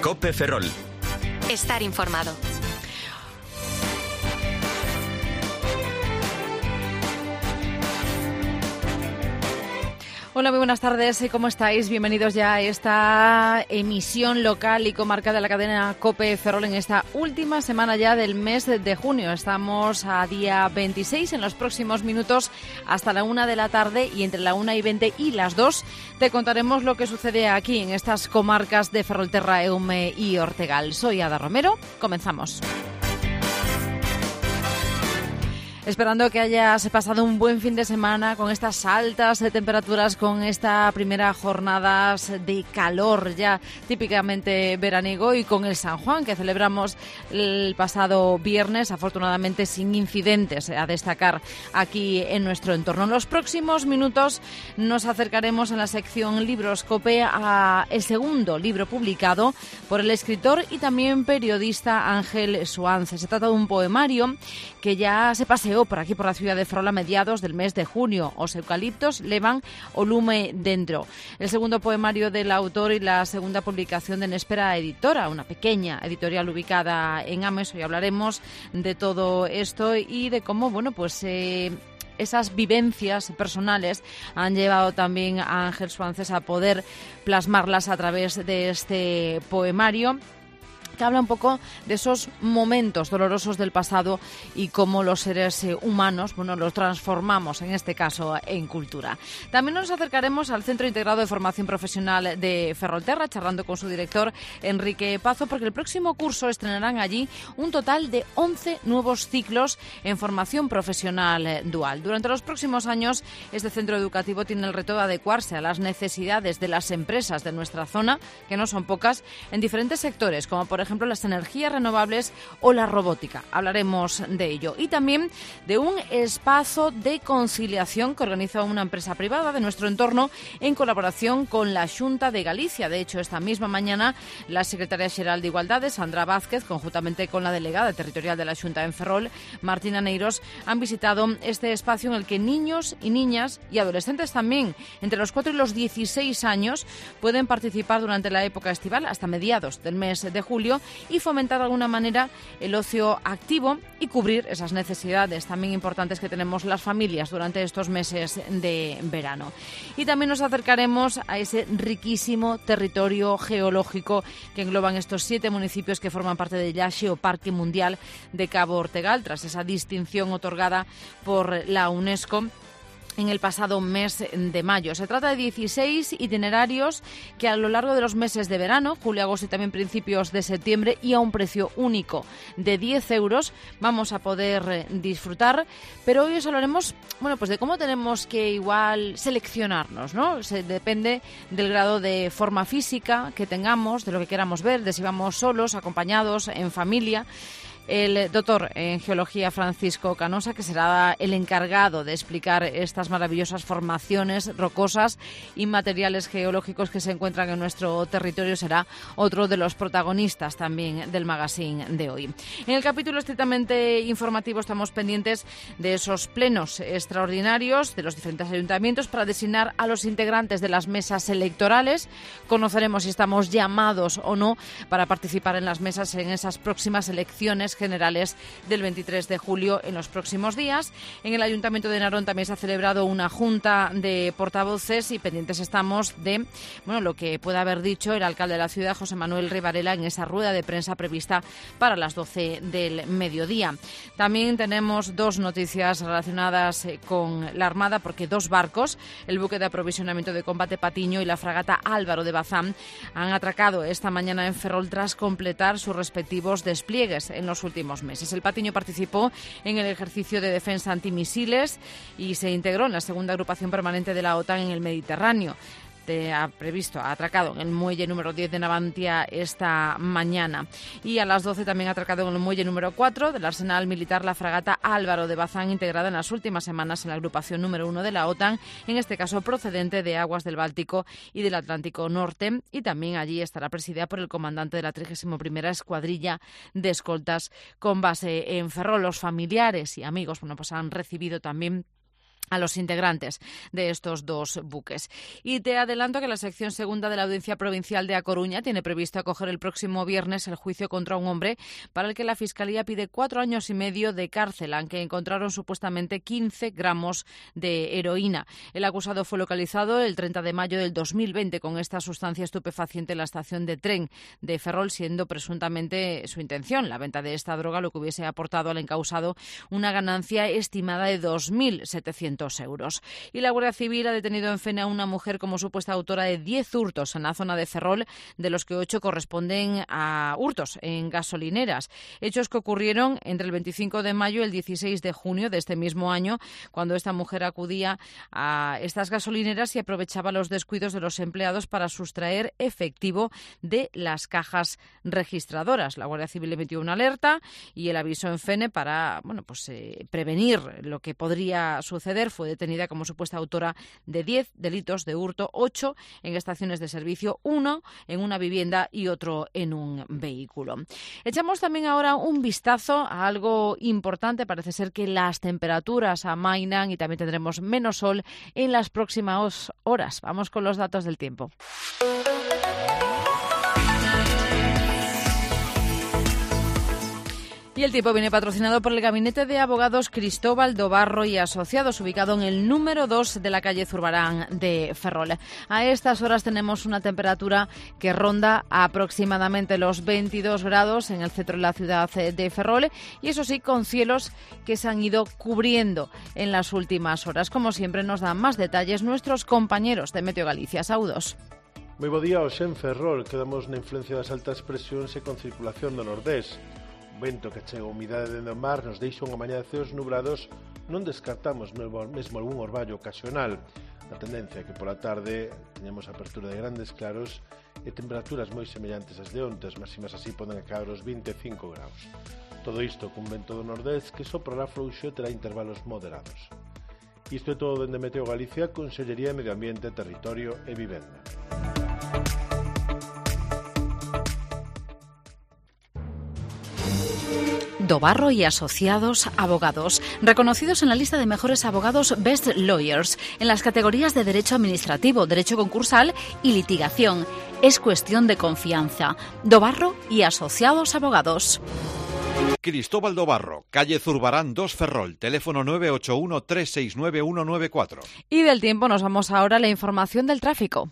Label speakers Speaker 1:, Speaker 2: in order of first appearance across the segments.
Speaker 1: COPE Ferrol.
Speaker 2: Estar informado.
Speaker 3: Hola, muy buenas tardes. ¿Cómo estáis? Bienvenidos ya a esta emisión local y comarca de la cadena COPE Ferrol en esta última semana ya del mes de junio. Estamos a día 26. En los próximos minutos hasta la 1 de la tarde y entre la 1:20 y las 2 te contaremos lo que sucede aquí en estas comarcas de Ferrolterra, Eume y Ortegal. Soy Ada Romero. Comenzamos. Esperando que hayas pasado un buen fin de semana con estas altas temperaturas, con esta primera jornada de calor ya típicamente veraniego y con el San Juan que celebramos el pasado viernes, afortunadamente sin incidentes a destacar aquí en nuestro entorno. En los próximos minutos nos acercaremos en la sección Libros COPE a el segundo libro publicado por el escritor y también periodista Ángel Suanze. Se trata de un poemario que ya se paseó por aquí, por la ciudad de Ferrol, a mediados del mes de junio. Os eucaliptos levan o lume dentro. El segundo poemario del autor y la segunda publicación de Nespera Editora, una pequeña editorial ubicada en Ames. Hoy hablaremos de todo esto y de cómo, esas vivencias personales han llevado también a Ángel Suanze a poder plasmarlas a través de este poemario, que habla un poco de esos momentos dolorosos del pasado y cómo los seres humanos, los transformamos, en este caso, en cultura. También nos acercaremos al Centro Integrado de Formación Profesional de Ferrolterra, charlando con su director, Enrique Pazo, porque el próximo curso estrenarán allí un total de 11 nuevos ciclos en formación profesional dual. Durante los próximos años, este centro educativo tiene el reto de adecuarse a las necesidades de las empresas de nuestra zona, que no son pocas, en diferentes sectores, como por ejemplo las energías renovables o la robótica. Hablaremos de ello. Y también de un espacio de conciliación que organiza una empresa privada de nuestro entorno en colaboración con la Xunta de Galicia. De hecho, esta misma mañana la secretaria xeral de Igualdade, Sandra Vázquez, conjuntamente con la delegada territorial de la Xunta en Ferrol, Martina Neiros, han visitado este espacio en el que niños y niñas y adolescentes también, entre los 4 y los 16 años, pueden participar durante la época estival hasta mediados del mes de julio y fomentar de alguna manera el ocio activo y cubrir esas necesidades también importantes que tenemos las familias durante estos meses de verano. Y también nos acercaremos a ese riquísimo territorio geológico que engloban estos 7 municipios que forman parte del Geoparque Mundial de Cabo Ortegal, tras esa distinción otorgada por la UNESCO en el pasado mes de mayo. Se trata de 16 itinerarios que a lo largo de los meses de verano, julio, agosto y también principios de septiembre, y a un precio único de 10 euros, vamos a poder disfrutar. Pero hoy os hablaremos de cómo tenemos que igual seleccionarnos, ¿no? Depende del grado de forma física que tengamos, de lo que queramos ver, de si vamos solos, acompañados, en familia. El doctor en geología Francisco Canosa, que será el encargado de explicar estas maravillosas formaciones rocosas y materiales geológicos que se encuentran en nuestro territorio, será otro de los protagonistas también del magazine de hoy. En el capítulo estrictamente informativo estamos pendientes de esos plenos extraordinarios de los diferentes ayuntamientos para designar a los integrantes de las mesas electorales. Conoceremos si estamos llamados o no para participar en las mesas en esas próximas elecciones generales del 23 de julio en los próximos días. En el Ayuntamiento de Narón también se ha celebrado una junta de portavoces y pendientes estamos de lo que pueda haber dicho el alcalde de la ciudad, José Manuel Rey Varela, en esa rueda de prensa prevista para las 12 del mediodía. También tenemos 2 noticias relacionadas con la Armada, porque 2 barcos, el buque de aprovisionamiento de combate Patiño y la fragata Álvaro de Bazán, han atracado esta mañana en Ferrol tras completar sus respectivos despliegues en los últimos meses. El Patiño participó en el ejercicio de defensa antimisiles y se integró en la segunda agrupación permanente de la OTAN en el Mediterráneo. Ha atracado en el muelle número 10 de Navantia esta mañana. Y a las 12 también ha atracado en el muelle número 4 del Arsenal Militar la fragata Álvaro de Bazán, integrada en las últimas semanas en la agrupación número 1 de la OTAN, en este caso procedente de aguas del Báltico y del Atlántico Norte. Y también allí estará presidida por el comandante de la 31ª Escuadrilla de Escoltas con base en Ferrol. Los familiares y amigos han recibido también a los integrantes de estos dos buques. Y te adelanto que la sección segunda de la Audiencia Provincial de A Coruña tiene previsto acoger el próximo viernes el juicio contra un hombre para el que la Fiscalía pide 4 años y medio de cárcel, aunque encontraron supuestamente 15 gramos de heroína. El acusado fue localizado el 30 de mayo del 2020 con esta sustancia estupefaciente en la estación de tren de Ferrol, siendo presuntamente su intención la venta de esta droga, lo que hubiese aportado al encausado una ganancia estimada de 2.700 euros. Y la Guardia Civil ha detenido en Fene a una mujer como supuesta autora de 10 hurtos en la zona de Ferrol, de los que 8 corresponden a hurtos en gasolineras. Hechos que ocurrieron entre el 25 de mayo y el 16 de junio de este mismo año, cuando esta mujer acudía a estas gasolineras y aprovechaba los descuidos de los empleados para sustraer efectivo de las cajas registradoras. La Guardia Civil emitió una alerta y el aviso en Fene para prevenir lo que podría suceder. Fue detenida como supuesta autora de 10 delitos de hurto, 8 en estaciones de servicio, 1 en una vivienda y otro en un vehículo. Echamos también ahora un vistazo a algo importante. Parece ser que las temperaturas amainan y también tendremos menos sol en las próximas horas. Vamos con los datos del tiempo. Y el tiempo viene patrocinado por el Gabinete de Abogados Cristóbal do Barro y Asociados, ubicado en el número 2 de la calle Zurbarán de Ferrol. A estas horas tenemos una temperatura que ronda aproximadamente los 22 grados en el centro de la ciudad de Ferrol, y eso sí, con cielos que se han ido cubriendo en las últimas horas. Como siempre, nos dan más detalles nuestros compañeros de Meteo Galicia. Saúdos.
Speaker 1: Moi bo día hoxe en Ferrol. Quedamos na influencia das altas presións e con circulación do nordés. O vento que chega a umidade dende o mar nos deixa unha mañá de ceos nubrados. Non descartamos mesmo algún orballo ocasional. A tendencia é que pola tarde teñamos apertura de grandes claros e temperaturas moi semellantes ás de onte. As máximas así poden acabar os 25 graus. Todo isto cun vento do nordés que soprará frouxo e terá intervalos moderados. Isto é todo dende Meteo Galicia, Consellería de Medio Ambiente, Territorio e Vivenda.
Speaker 4: do Barro y Asociados Abogados, reconocidos en la lista de mejores abogados Best Lawyers en las categorías de Derecho Administrativo, Derecho Concursal y Litigación. Es cuestión de confianza. Do Barro y Asociados Abogados.
Speaker 5: Cristóbal do Barro, calle Zurbarán 2 Ferrol, teléfono 981 369 194.
Speaker 3: Y del tiempo nos vamos ahora a la información del tráfico.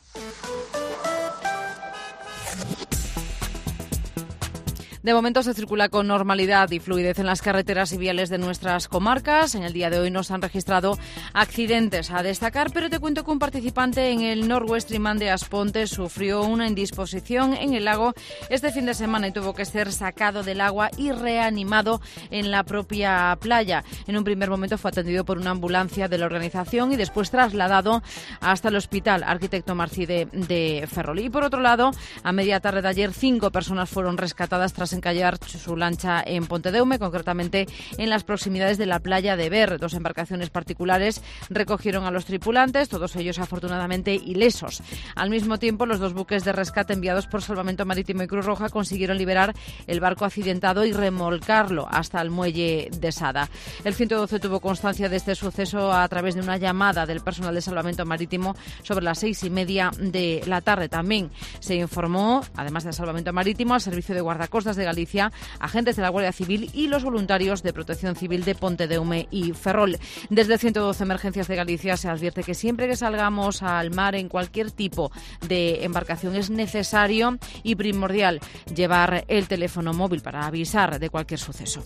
Speaker 3: De momento se circula con normalidad y fluidez en las carreteras y viales de nuestras comarcas. En el día de hoy no se han registrado accidentes a destacar, pero te cuento que un participante en el Northwest Trimán de Asponte sufrió una indisposición en el lago este fin de semana y tuvo que ser sacado del agua y reanimado en la propia playa. En un primer momento fue atendido por una ambulancia de la organización y después trasladado hasta el Hospital Arquitecto Marcide de Ferrol. Y por otro lado, a media tarde de ayer, 5 personas fueron rescatadas tras encallar su lancha en Pontedeume, concretamente en las proximidades de la playa de Ver. 2 embarcaciones particulares recogieron a los tripulantes, todos ellos afortunadamente ilesos. Al mismo tiempo, los 2 buques de rescate enviados por Salvamento Marítimo y Cruz Roja consiguieron liberar el barco accidentado y remolcarlo hasta el muelle de Sada. El 112 tuvo constancia de este suceso a través de una llamada del personal de Salvamento Marítimo sobre las 6:30 de la tarde. También se informó, además de Salvamento Marítimo, al Servicio de Guardacostas de Galicia, agentes de la Guardia Civil y los voluntarios de Protección Civil de Pontedeume y Ferrol. Desde 112 Emergencias de Galicia se advierte que siempre que salgamos al mar en cualquier tipo de embarcación es necesario y primordial llevar el teléfono móvil para avisar de cualquier suceso.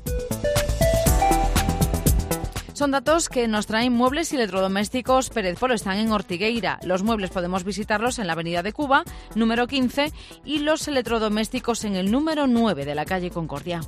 Speaker 3: Son datos que nos traen Muebles y Electrodomésticos Pérez Polo. Están en Ortigueira. Los muebles podemos visitarlos en la Avenida de Cuba, número 15, y los electrodomésticos en el número 9 de la calle Concordia.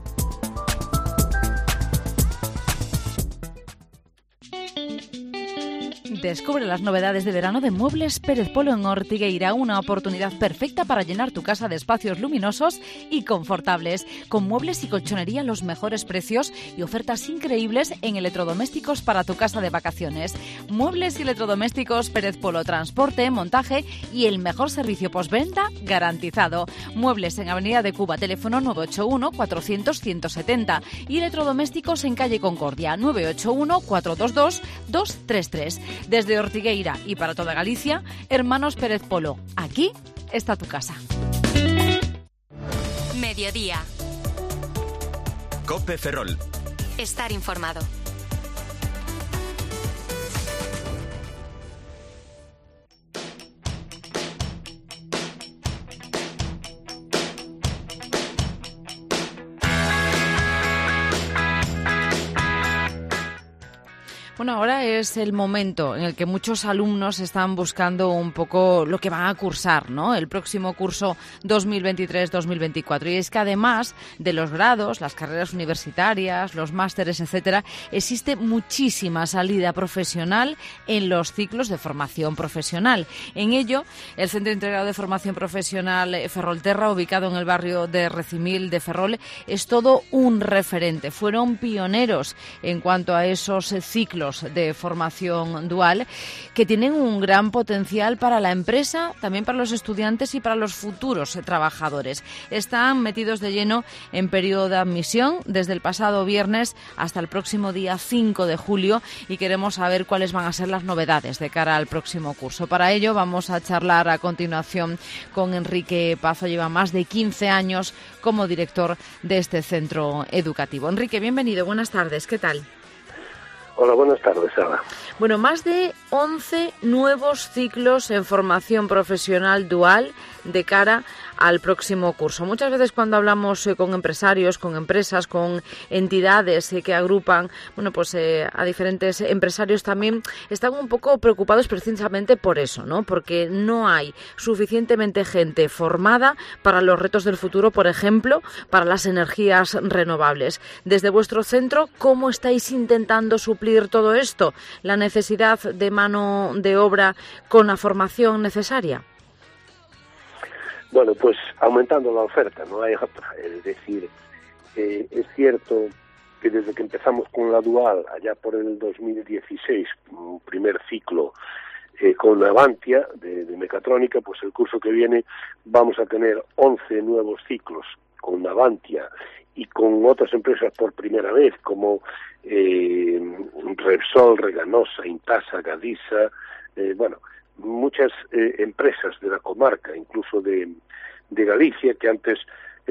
Speaker 4: Descubre las novedades de verano de Muebles Pérez Polo en Ortigueira, una oportunidad perfecta para llenar tu casa de espacios luminosos y confortables, con muebles y colchonería a los mejores precios y ofertas increíbles en electrodomésticos para tu casa de vacaciones. Muebles y electrodomésticos Pérez Polo, transporte, montaje y el mejor servicio postventa garantizado. Muebles en Avenida de Cuba, teléfono 981 400 170 y electrodomésticos en calle Concordia, 981 422 233. Desde Ortigueira y para toda Galicia, Hermanos Pérez Polo. Aquí está tu casa.
Speaker 2: Mediodía.
Speaker 6: COPE Ferrol.
Speaker 2: Estar informado.
Speaker 3: Bueno, ahora es el momento en el que muchos alumnos están buscando un poco lo que van a cursar, ¿no? El próximo curso 2023-2024. Y es que además de los grados, las carreras universitarias, los másteres, etcétera, existe muchísima salida profesional en los ciclos de formación profesional. En ello, el Centro Integrado de Formación Profesional Ferrolterra, ubicado en el barrio de Recimil de Ferrol, es todo un referente. Fueron pioneros en cuanto a esos ciclos de formación dual que tienen un gran potencial para la empresa, también para los estudiantes y para los futuros trabajadores. Están metidos de lleno en periodo de admisión desde el pasado viernes hasta el próximo día 5 de julio y queremos saber cuáles van a ser las novedades de cara al próximo curso. Para ello vamos a charlar a continuación con Enrique Pazo. Lleva más de 15 años como director de este centro educativo. Enrique, bienvenido, buenas tardes, ¿qué tal?
Speaker 7: Hola, buenas tardes, Ana.
Speaker 3: Bueno, más de 11 nuevos ciclos en formación profesional dual de cara al próximo curso. Muchas veces cuando hablamos con empresarios, con empresas, con entidades que agrupan, a diferentes empresarios también están un poco preocupados precisamente por eso, ¿no? Porque no hay suficientemente gente formada para los retos del futuro, por ejemplo, para las energías renovables. Desde vuestro centro, ¿cómo estáis intentando suplir todo esto? La necesidad de mano de obra con la formación necesaria.
Speaker 7: Bueno, pues aumentando la oferta, no hay otra. Es decir, es cierto que desde que empezamos con la dual, allá por el 2016, un primer ciclo con Avantia de mecatrónica, pues el curso que viene vamos a tener 11 nuevos ciclos con Avantia y con otras empresas por primera vez, como Repsol, Reganosa, Intasa, Gadisa, muchas empresas de la comarca, incluso de Galicia, que antes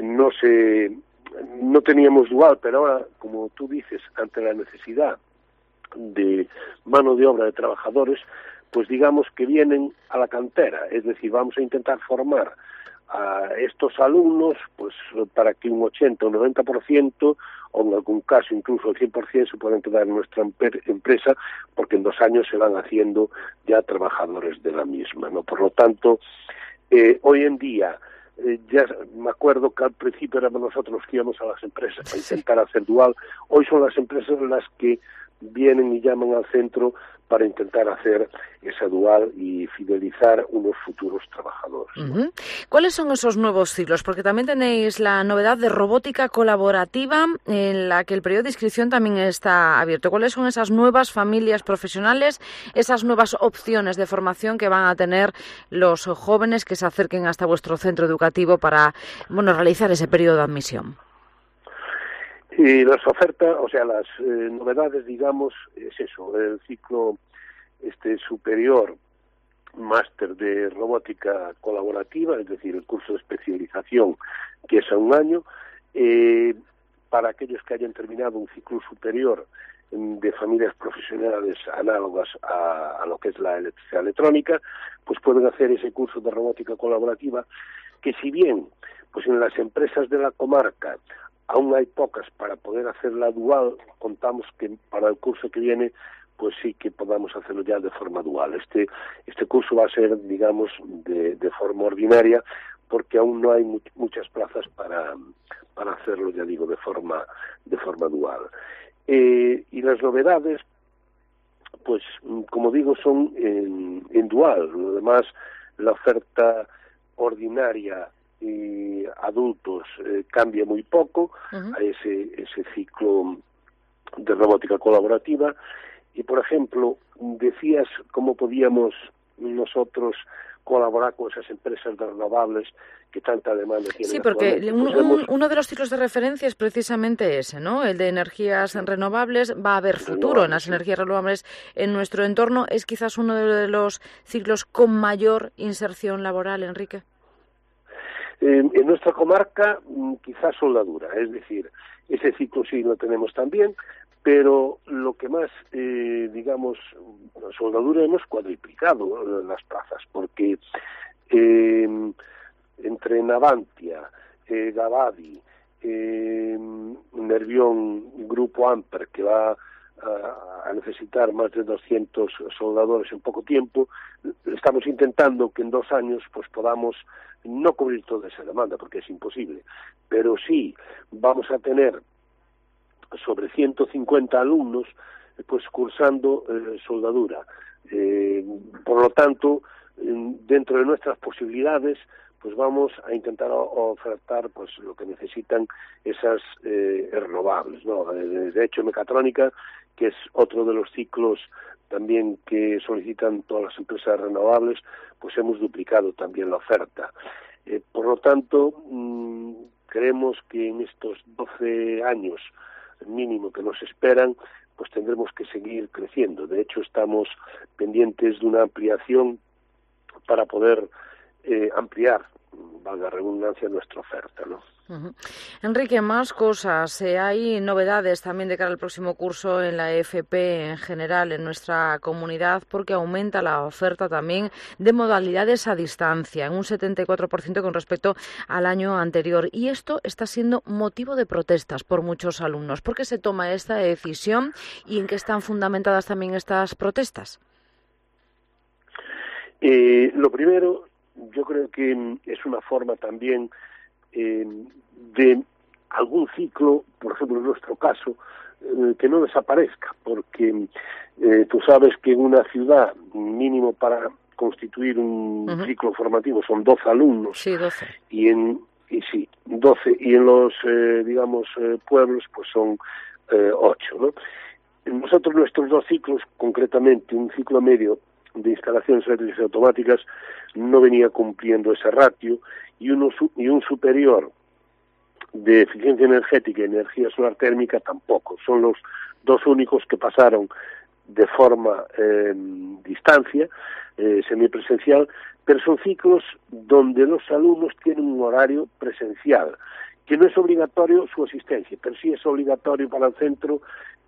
Speaker 7: no teníamos dual, pero ahora, como tú dices, ante la necesidad de mano de obra de trabajadores, pues digamos que vienen a la cantera, es decir, vamos a intentar formar a estos alumnos pues para que un 80 o 90% o en algún caso incluso el 100% se puedan quedar en nuestra empresa porque en 2 años se van haciendo ya trabajadores de la misma, ¿no? Por lo tanto, hoy en día ya me acuerdo que al principio éramos nosotros los que íbamos a las empresas para intentar hacer dual, hoy son las empresas las que vienen y llaman al centro para intentar hacer esa dual y fidelizar unos futuros trabajadores.
Speaker 3: Uh-huh. ¿Cuáles son esos nuevos ciclos? Porque también tenéis la novedad de robótica colaborativa en la que el periodo de inscripción también está abierto. ¿Cuáles son esas nuevas familias profesionales, esas nuevas opciones de formación que van a tener los jóvenes que se acerquen hasta vuestro centro educativo para realizar ese periodo de admisión?
Speaker 7: Y las ofertas, las novedades, digamos, es eso, el ciclo superior, máster de robótica colaborativa, es decir, el curso de especialización, que es a 1 año, para aquellos que hayan terminado un ciclo superior de familias profesionales análogas a lo que es la electricidad electrónica, pues pueden hacer ese curso de robótica colaborativa, que si bien, pues en las empresas de la comarca aún hay pocas para poder hacer la dual, contamos que para el curso que viene pues sí que podamos hacerlo ya de forma dual. Este curso va a ser, digamos, de forma ordinaria, porque aún no hay muchas plazas para hacerlo, ya digo, de forma dual. Y las novedades, pues como digo, son en dual. Lo demás, la oferta ordinaria y adultos cambia muy poco a ese ciclo de robótica colaborativa. Y, por ejemplo, decías cómo podíamos nosotros colaborar con esas empresas de renovables que tanta demanda tienen.
Speaker 3: Sí, porque uno de los ciclos de referencia es precisamente ese, ¿no? El de energías renovables. Va a haber futuro en las energías renovables en nuestro entorno. ¿Es quizás uno de los ciclos con mayor inserción laboral, Enrique?
Speaker 7: En nuestra comarca quizás soldadura, es decir, ese ciclo sí lo tenemos también, pero lo que más, digamos, la soldadura hemos cuadriplicado las plazas, porque entre Navantia, Gavadi, Nervión, Grupo Amper, que va a necesitar más de 200 soldadores en poco tiempo, estamos intentando que en 2 años pues podamos no cubrir toda esa demanda, porque es imposible, pero sí vamos a tener sobre 150 alumnos pues cursando soldadura. Por lo tanto, dentro de nuestras posibilidades, pues vamos a intentar ofertar pues lo que necesitan esas renovables, ¿no? De hecho, mecatrónica, que es otro de los ciclos también que solicitan todas las empresas renovables, pues hemos duplicado también la oferta. Por lo tanto, creemos que en estos 12 años mínimo que nos esperan, pues tendremos que seguir creciendo. De hecho, estamos pendientes de una ampliación para poder ampliar, valga la redundancia, nuestra oferta, ¿no?
Speaker 3: Enrique, más cosas. Hay novedades también de cara al próximo curso en la FP en general en nuestra comunidad, porque aumenta la oferta también de modalidades a distancia en un 74% con respecto al año anterior. Y esto está siendo motivo de protestas por muchos alumnos. ¿Por qué se toma esta decisión y en qué están fundamentadas también estas protestas?
Speaker 7: Lo primero, yo creo que es una forma también de algún ciclo, por ejemplo en nuestro caso, que no desaparezca, porque tú sabes que en una ciudad mínimo para constituir un ciclo formativo son 12 alumnos.
Speaker 3: Sí, 12.
Speaker 7: Y 12, y en los pueblos pues son 8, ¿no? Nosotros nuestros 2 ciclos, concretamente un ciclo medio de instalaciones eléctricas y automáticas, no venía cumpliendo ese ratio, y un superior de eficiencia energética y energía solar térmica tampoco. Son los 2 únicos que pasaron de forma distancia, semipresencial, pero son ciclos donde los alumnos tienen un horario presencial, que no es obligatorio su asistencia, pero sí es obligatorio para el centro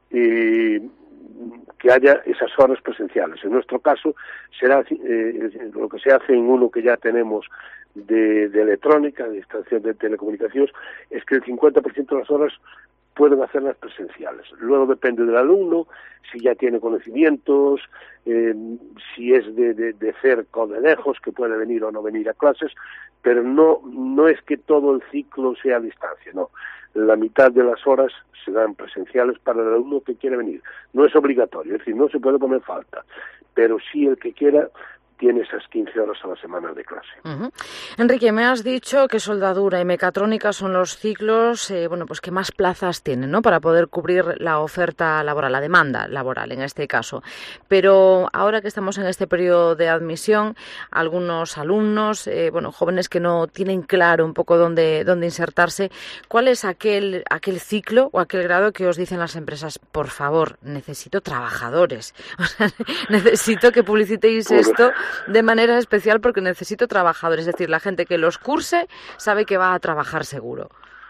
Speaker 7: que haya esas horas presenciales. En nuestro caso será lo que se hace en uno que ya tenemos de electrónica, de instalación de telecomunicaciones, es que el 50% de las horas pueden hacerlas presenciales. Luego depende del alumno, si ya tiene conocimientos, si es de cerca o de lejos, que puede venir o no venir a clases, pero no es que todo el ciclo sea a distancia, no. La mitad de las horas serán presenciales para el alumno que quiere venir. No es obligatorio, es decir, no se puede poner falta, pero sí el que quiera tiene esas 15 horas a la semana de clase.
Speaker 3: Enrique, me has dicho que soldadura y mecatrónica son los ciclos pues que más plazas tienen, ¿no?, para poder cubrir la oferta laboral, la demanda laboral en este caso. Pero ahora que estamos en este periodo de admisión, algunos alumnos, jóvenes que no tienen claro un poco dónde insertarse, ¿cuál es aquel ciclo o aquel grado que os dicen las empresas? Por favor, necesito trabajadores. O sea, necesito que publicitéis esto de manera especial porque necesito trabajadores, es decir, la gente que los curse sabe que va a trabajar seguro.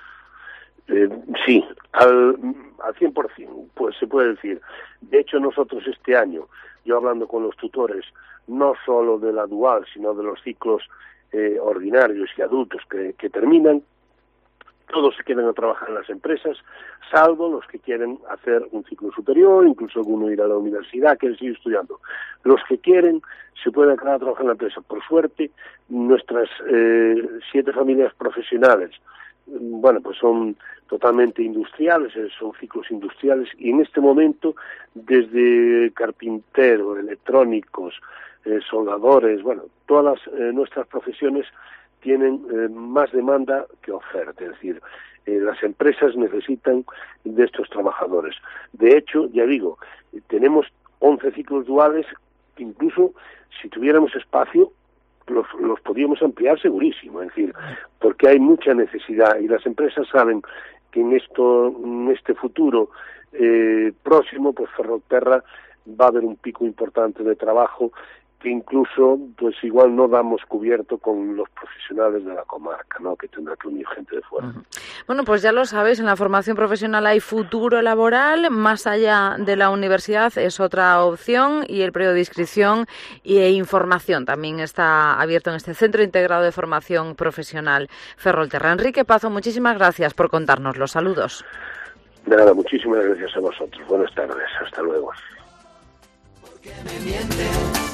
Speaker 7: Sí, al 100%, pues se puede decir. De hecho, nosotros este año, yo hablando con los tutores, no solo de la dual, sino de los ciclos ordinarios y adultos que terminan, todos se quedan a trabajar en las empresas, salvo los que quieren hacer un ciclo superior, incluso alguno ir a la universidad, quieren seguir estudiando. Los que quieren se pueden quedar a trabajar en la empresa. Por suerte, nuestras 7 familias profesionales bueno, pues son totalmente industriales, son ciclos industriales, y en este momento, desde carpintero, electrónicos, soldadores, bueno, todas nuestras profesiones tienen más demanda que oferta, es decir, las empresas necesitan de estos trabajadores. De hecho, ya digo, tenemos 11 ciclos duales que incluso si tuviéramos espacio los podríamos ampliar segurísimo, es decir, porque hay mucha necesidad y las empresas saben que en este futuro próximo, pues Ferrolterra va a haber un pico importante de trabajo que incluso, pues igual no damos cubierto con los profesionales de la comarca, ¿no? Que tendrá que unir gente de fuera.
Speaker 3: Bueno, pues ya lo sabéis, en la formación profesional hay futuro laboral, más allá de la universidad es otra opción, y el periodo de inscripción e información también está abierto en este Centro Integrado de Formación Profesional Ferrolterra. Enrique Pazo, muchísimas gracias por contárnoslo. Saludos.
Speaker 7: De nada, muchísimas gracias a vosotros. Buenas tardes, hasta luego.
Speaker 6: Porque me miente.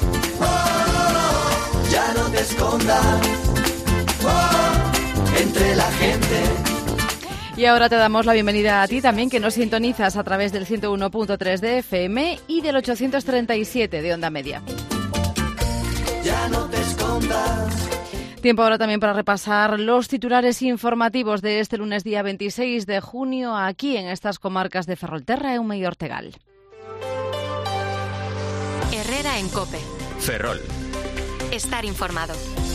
Speaker 6: Ya no te escondas entre la gente.
Speaker 3: Y ahora te damos la bienvenida a ti también, que nos sintonizas a través del 101.3 de FM y del 837 de Onda Media.
Speaker 6: Ya no te escondas.
Speaker 3: Tiempo ahora también para repasar los titulares informativos de este lunes día 26 de junio aquí en estas comarcas de Ferrolterra, Eume y Ortegal.
Speaker 2: Herrera en COPE.
Speaker 5: Ferrol.
Speaker 2: Estar informado.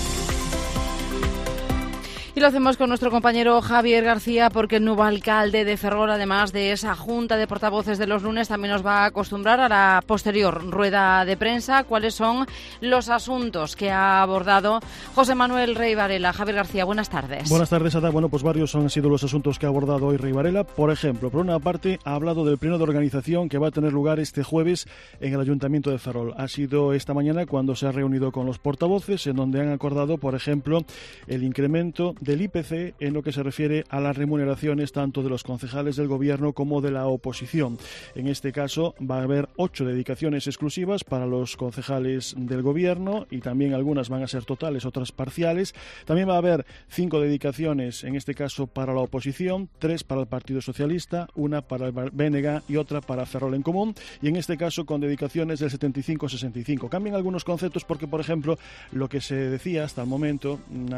Speaker 3: Y lo hacemos con nuestro compañero Javier García, porque el nuevo alcalde de Ferrol, además de esa junta de portavoces de los lunes, también nos va a acostumbrar a la posterior rueda de prensa. ¿Cuáles son los asuntos que ha abordado José Manuel Rey Varela? Javier García, buenas tardes.
Speaker 8: Buenas tardes, Ada. Bueno, pues varios han sido los asuntos que ha abordado hoy Rey Varela. Por ejemplo, por una parte, ha hablado del pleno de organización que va a tener lugar este jueves en el Ayuntamiento de Ferrol. Ha sido esta mañana cuando se ha reunido con los portavoces, en donde han acordado, por ejemplo, el incremento del IPC en lo que se refiere a las remuneraciones tanto de los concejales del gobierno como de la oposición. En este caso va a haber 8 dedicaciones exclusivas para los concejales del gobierno, y también algunas van a ser totales, otras parciales. También va a haber 5 dedicaciones, en este caso para la oposición, 3 para el Partido Socialista, 1 para el BNG y otra para Ferrol en Común, y en este caso con dedicaciones del 75-65. Cambian algunos conceptos porque, por ejemplo, lo que se decía hasta el momento,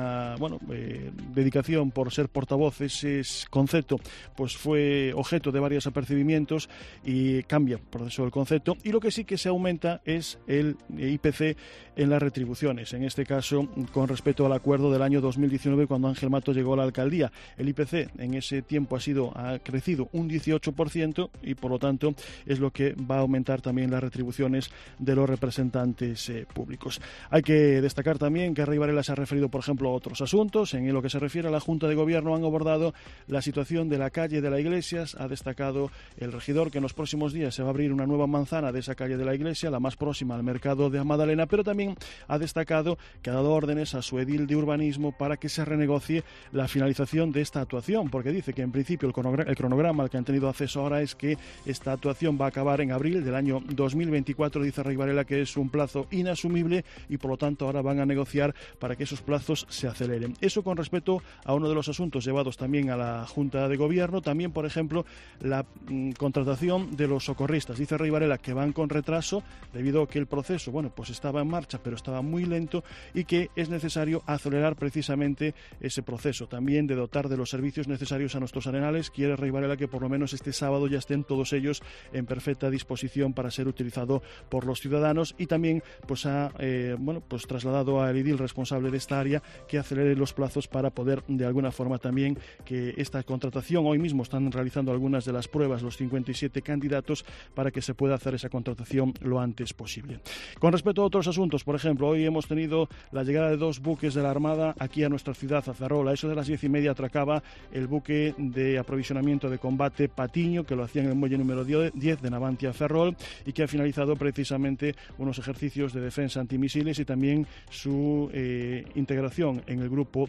Speaker 8: dedicación por ser portavoces, ese concepto pues fue objeto de varios apercibimientos y cambia por eso el concepto, y lo que sí que se aumenta es el IPC en las retribuciones, en este caso con respecto al acuerdo del año 2019 cuando Ángel Mato llegó a la alcaldía. El IPC en ese tiempo ha crecido un 18% y por lo tanto es lo que va a aumentar también las retribuciones de los representantes públicos. Hay que destacar también que Rey Varela se ha referido, por ejemplo, a otros asuntos. En lo que se refiere a la Junta de Gobierno, han abordado la situación de la calle de la Iglesias. Ha destacado el regidor que en los próximos días se va a abrir una nueva manzana de esa calle de la Iglesia, la más próxima al mercado de Amadalena, pero también ha destacado que ha dado órdenes a su edil de urbanismo para que se renegocie la finalización de esta actuación, porque dice que en principio el cronograma al que han tenido acceso ahora es que esta actuación va a acabar en abril del año 2024. Dice Rey Varela que es un plazo inasumible y por lo tanto ahora van a negociar para que esos plazos se aceleren. Eso con respecto a uno de los asuntos llevados también a la Junta de Gobierno. También, por ejemplo, la contratación de los socorristas. Dice Rey Varela que van con retraso debido a que el proceso, pues estaba en marcha, pero estaba muy lento y que es necesario acelerar precisamente ese proceso. También de dotar de los servicios necesarios a nuestros arenales. Quiere Rey Varela que por lo menos este sábado ya estén todos ellos en perfecta disposición para ser utilizado por los ciudadanos, y también ha trasladado al edil responsable de esta área que acelere los plazos para poder de alguna forma también que esta contratación, hoy mismo están realizando algunas de las pruebas los 57 candidatos para que se pueda hacer esa contratación lo antes posible. Con respecto a otros asuntos, por ejemplo, hoy hemos tenido la llegada de 2 buques de la Armada aquí a nuestra ciudad, a Ferrol. A eso de las 10:30 atracaba el buque de aprovisionamiento de combate Patiño, que lo hacía en el muelle número 10 de Navantia, Ferrol, y que ha finalizado precisamente unos ejercicios de defensa antimisiles y también su integración en el grupo 2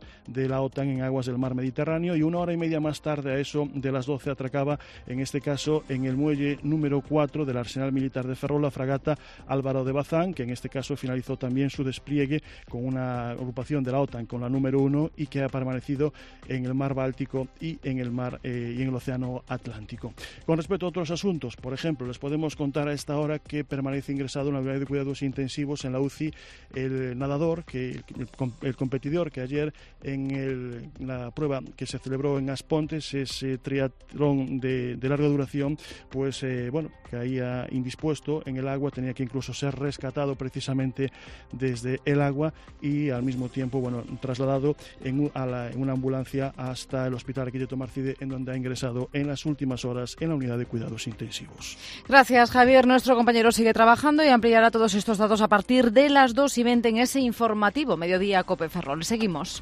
Speaker 8: de la OTAN en aguas del mar Mediterráneo, y 1 hora y media más tarde, a eso de las 12, atracaba, en este caso, en el muelle número 4 del Arsenal Militar de Ferrol, la fragata Álvaro de Bazán, que en este caso finalizó también su despliegue con una agrupación de la OTAN, con la número 1, y que ha permanecido en el mar Báltico y en el mar y en el océano Atlántico. Con respecto a otros asuntos, por ejemplo, les podemos contar a esta hora que permanece ingresado en la unidad de cuidados intensivos en la UCI el nadador, el competidor que ayer en la prueba que se celebró en Aspontes, ese triatlón de larga duración, pues caía indispuesto en el agua, tenía que incluso ser rescatado precisamente desde el agua y al mismo tiempo trasladado en una ambulancia hasta el Hospital Arquitecto Marcide, en donde ha ingresado en las últimas horas en la unidad de cuidados intensivos.
Speaker 3: Gracias, Javier. Nuestro compañero sigue trabajando y ampliará todos estos datos a partir de las 2:20 en ese informativo Mediodía Cope Ferrol. Seguimos.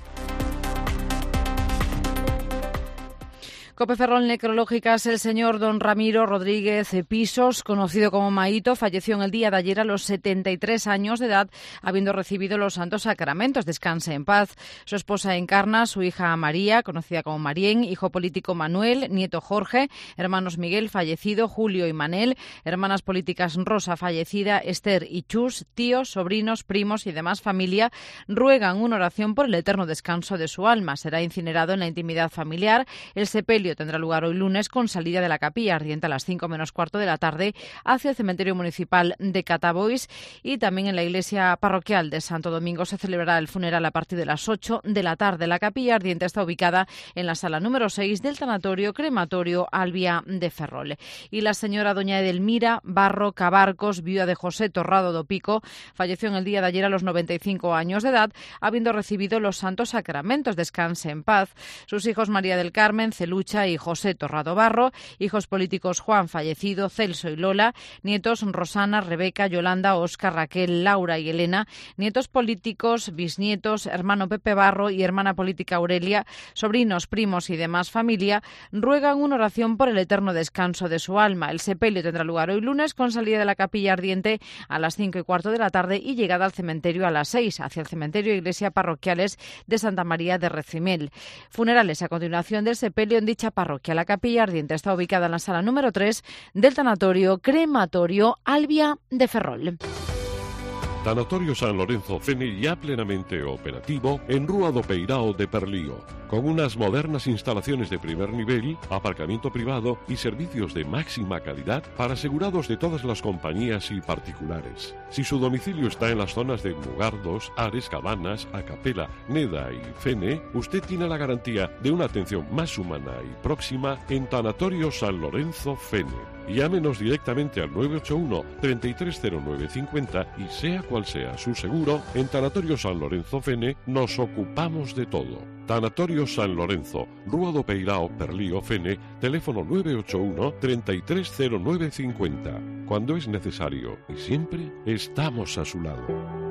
Speaker 3: Cope Ferrol Necrológicas, el señor don Ramiro Rodríguez Pisos, conocido como Maito, falleció en el día de ayer a los 73 años de edad, habiendo recibido los santos sacramentos. Descanse en paz. Su esposa Encarna, su hija María, conocida como Marién, hijo político Manuel, nieto Jorge, hermanos Miguel, fallecido, Julio y Manel, hermanas políticas Rosa, fallecida, Esther y Chus, tíos, sobrinos, primos y demás familia, ruegan una oración por el eterno descanso de su alma. Será incinerado en la intimidad familiar. El sepelio tendrá lugar hoy lunes con salida de la Capilla Ardiente a las 5 menos cuarto de la tarde hacia el cementerio municipal de Catabois, y también en la iglesia parroquial de Santo Domingo se celebrará el funeral a partir de las 8 de la tarde. La Capilla Ardiente está ubicada en la sala número 6 del tanatorio crematorio Albia de Ferrol. Y la señora doña Edelmira Barro Cabarcos, viuda de José Torrado do Pico, falleció en el día de ayer a los 95 años de edad, habiendo recibido los santos sacramentos. Descanse en paz. Sus hijos María del Carmen, Celucha y José Torrado Barro, hijos políticos Juan, fallecido, Celso y Lola, nietos Rosana, Rebeca, Yolanda, Óscar, Raquel, Laura y Elena, nietos políticos, bisnietos, hermano Pepe Barro y hermana política Aurelia, sobrinos, primos y demás familia, ruegan una oración por el eterno descanso de su alma. El sepelio tendrá lugar hoy lunes con salida de la Capilla Ardiente a las 5 y cuarto de la tarde y llegada al cementerio a las 6, hacia el cementerio e iglesia parroquiales de Santa María de Recimel. Funerales a continuación del sepelio en dicha parroquia. La Capilla Ardiente está ubicada en la sala número 3 del tanatorio crematorio Albia de Ferrol.
Speaker 9: Tanatorio San Lorenzo Fene ya plenamente operativo en Rúa do Peirao de Perlío, con unas modernas instalaciones de primer nivel, aparcamiento privado y servicios de máxima calidad para asegurados de todas las compañías y particulares. Si su domicilio está en las zonas de Mugardos, Ares, Cabanas, Acapela, Neda y Fene, usted tiene la garantía de una atención más humana y próxima en Tanatorio San Lorenzo Fene. Llámenos directamente al 981 330950 y sea cual sea su seguro, en Tanatorio San Lorenzo Fene nos ocupamos de todo. Tanatorio San Lorenzo, Rúa do Peirao, Perlío, Fene, teléfono 981 330950. Cuando es necesario y siempre estamos a su lado.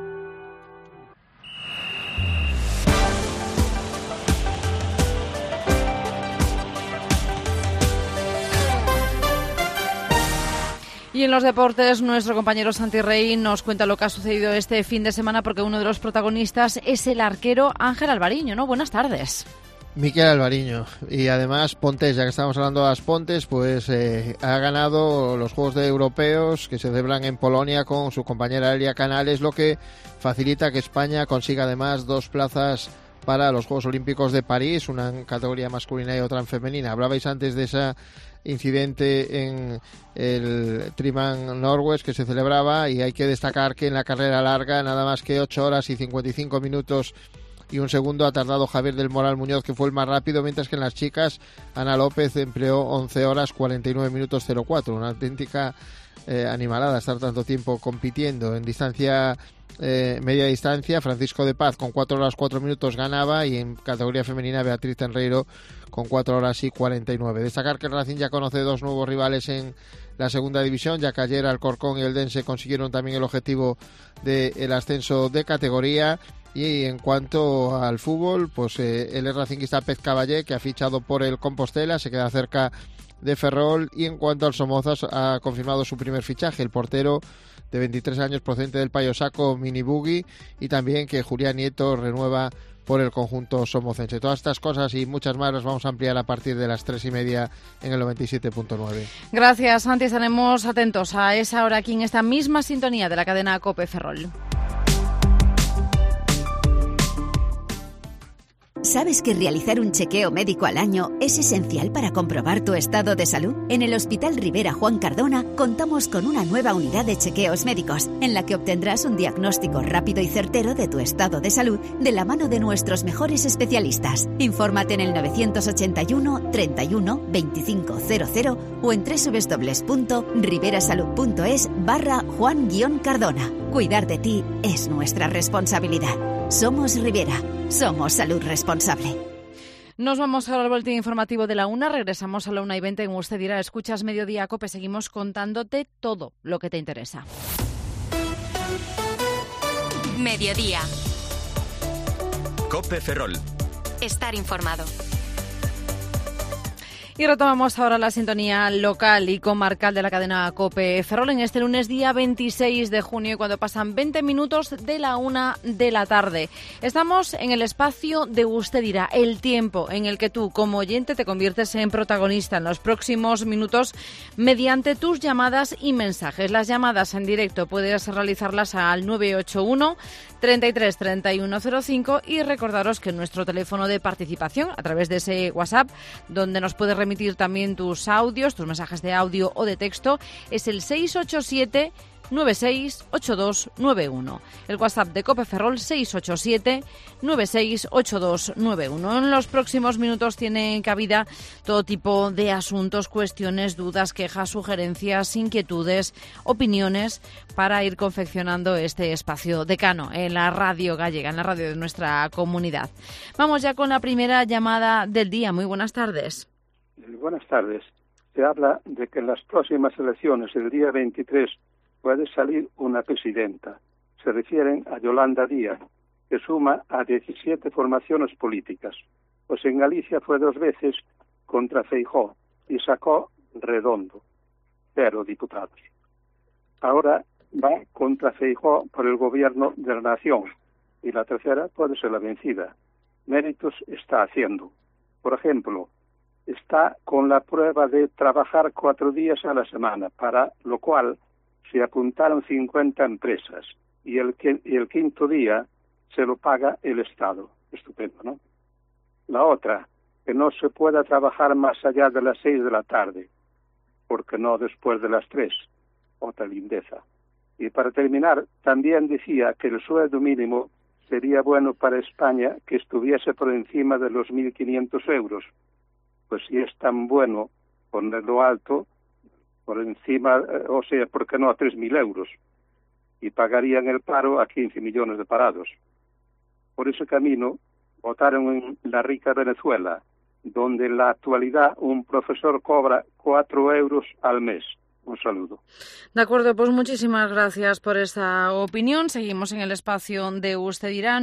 Speaker 3: Y en los deportes, nuestro compañero Santi Rey nos cuenta lo que ha sucedido este fin de semana, porque uno de los protagonistas es el arquero Ángel Alvariño, ¿no? Buenas tardes.
Speaker 10: Miquel Alvariño. Y además Pontes, ya que estamos hablando de las Pontes, pues ha ganado los Juegos Europeos que se celebran en Polonia con su compañera Elia Canales, lo que facilita que España consiga además 2 plazas para los Juegos Olímpicos de París, una en categoría masculina y otra en femenina. Hablabais antes de ese incidente en el Triman Norwest que se celebraba, y hay que destacar que en la carrera larga nada más que 8 horas y 55 minutos y un segundo ha tardado Javier del Moral Muñoz, que fue el más rápido, mientras que en las chicas Ana López empleó 11 horas 49 minutos 04, una auténtica animalada estar tanto tiempo compitiendo. En distancia media distancia, Francisco de Paz con 4 horas 4 minutos ganaba, y en categoría femenina Beatriz Tenreiro con 4 horas y 49. Destacar que el Racing ya conoce 2 nuevos rivales en la segunda división, ya que ayer Alcorcón y Eldense consiguieron también el objetivo del ascenso de categoría. Y en cuanto al fútbol, pues el racinguista Pez Caballé, que ha fichado por el Compostela, se queda cerca de Ferrol. Y en cuanto al Somozas, ha confirmado su primer fichaje, el portero de 23 años procedente del Payo Saco, Mini Buggy, y también que Julián Nieto renueva por el conjunto somocense. Todas estas cosas y muchas más las vamos a ampliar a partir de las 3:30 en el 97.9.
Speaker 3: Gracias, Santi. Estaremos atentos a esa hora aquí en esta misma sintonía de la cadena COPE Ferrol.
Speaker 11: ¿Sabes que realizar un chequeo médico al año es esencial para comprobar tu estado de salud? En el Hospital Rivera Juan Cardona contamos con una nueva unidad de chequeos médicos en la que obtendrás un diagnóstico rápido y certero de tu estado de salud de la mano de nuestros mejores especialistas. Infórmate en el 981 31 2500 o en www.riverasalud.es/Juan-Cardona. Cuidar de ti es nuestra responsabilidad. Somos Rivera. Somos salud responsable.
Speaker 3: Nos vamos ahora al boletín informativo de la 1. Regresamos a la 1:20 en Usted Dirá. Escuchas Mediodía COPE. Seguimos contándote todo lo que te interesa.
Speaker 2: Mediodía.
Speaker 12: COPE Ferrol.
Speaker 2: Estar informado.
Speaker 3: Y retomamos ahora la sintonía local y comarcal de la cadena COPE Ferrol en este lunes día 26 de junio, cuando pasan 20 minutos de la 1 de la tarde. Estamos en el espacio de Usted Dirá, el tiempo en el que tú, como oyente, te conviertes en protagonista en los próximos minutos mediante tus llamadas y mensajes. Las llamadas en directo puedes realizarlas al 981 33 3105 y recordaros que nuestro teléfono de participación a través de ese WhatsApp, donde nos puedes remitir también tus audios, tus mensajes de audio o de texto, es el 687 968291. El WhatsApp de COPE Ferrol 687 968291. En los próximos minutos tienen cabida todo tipo de asuntos, cuestiones, dudas, quejas, sugerencias, inquietudes, opiniones para ir confeccionando este espacio decano en la radio gallega, en la radio de nuestra comunidad. Vamos ya con la primera llamada del día. Muy buenas tardes.
Speaker 13: Buenas tardes. Se habla de que en las próximas elecciones, el día 23, puede salir una presidenta. Se refieren a Yolanda Díaz, que suma a 17 formaciones políticas. Pues en Galicia fue 2 veces contra Feijóo y sacó redondo, 0 diputados. Ahora va contra Feijóo por el gobierno de la nación y la tercera puede ser la vencida. Méritos está haciendo. Por ejemplo, está con la prueba de trabajar 4 días a la semana, para lo cual se apuntaron 50 empresas y el quinto día se lo paga el Estado. Estupendo, ¿no? La otra, que no se pueda trabajar más allá de las 6 de la tarde, porque no después de las 3, otra lindeza. Y para terminar, también decía que el sueldo mínimo sería bueno para España que estuviese por encima de los 1.500 euros. Pues si es tan bueno ponerlo alto, por encima, o sea, ¿por qué no a 3.000 euros? Y pagarían el paro a 15 millones de parados. Por ese camino votaron en la rica Venezuela, donde en la actualidad un profesor cobra 4 euros al mes. Un saludo.
Speaker 3: De acuerdo, pues muchísimas gracias por esta opinión. Seguimos en el espacio de Usted Dirá.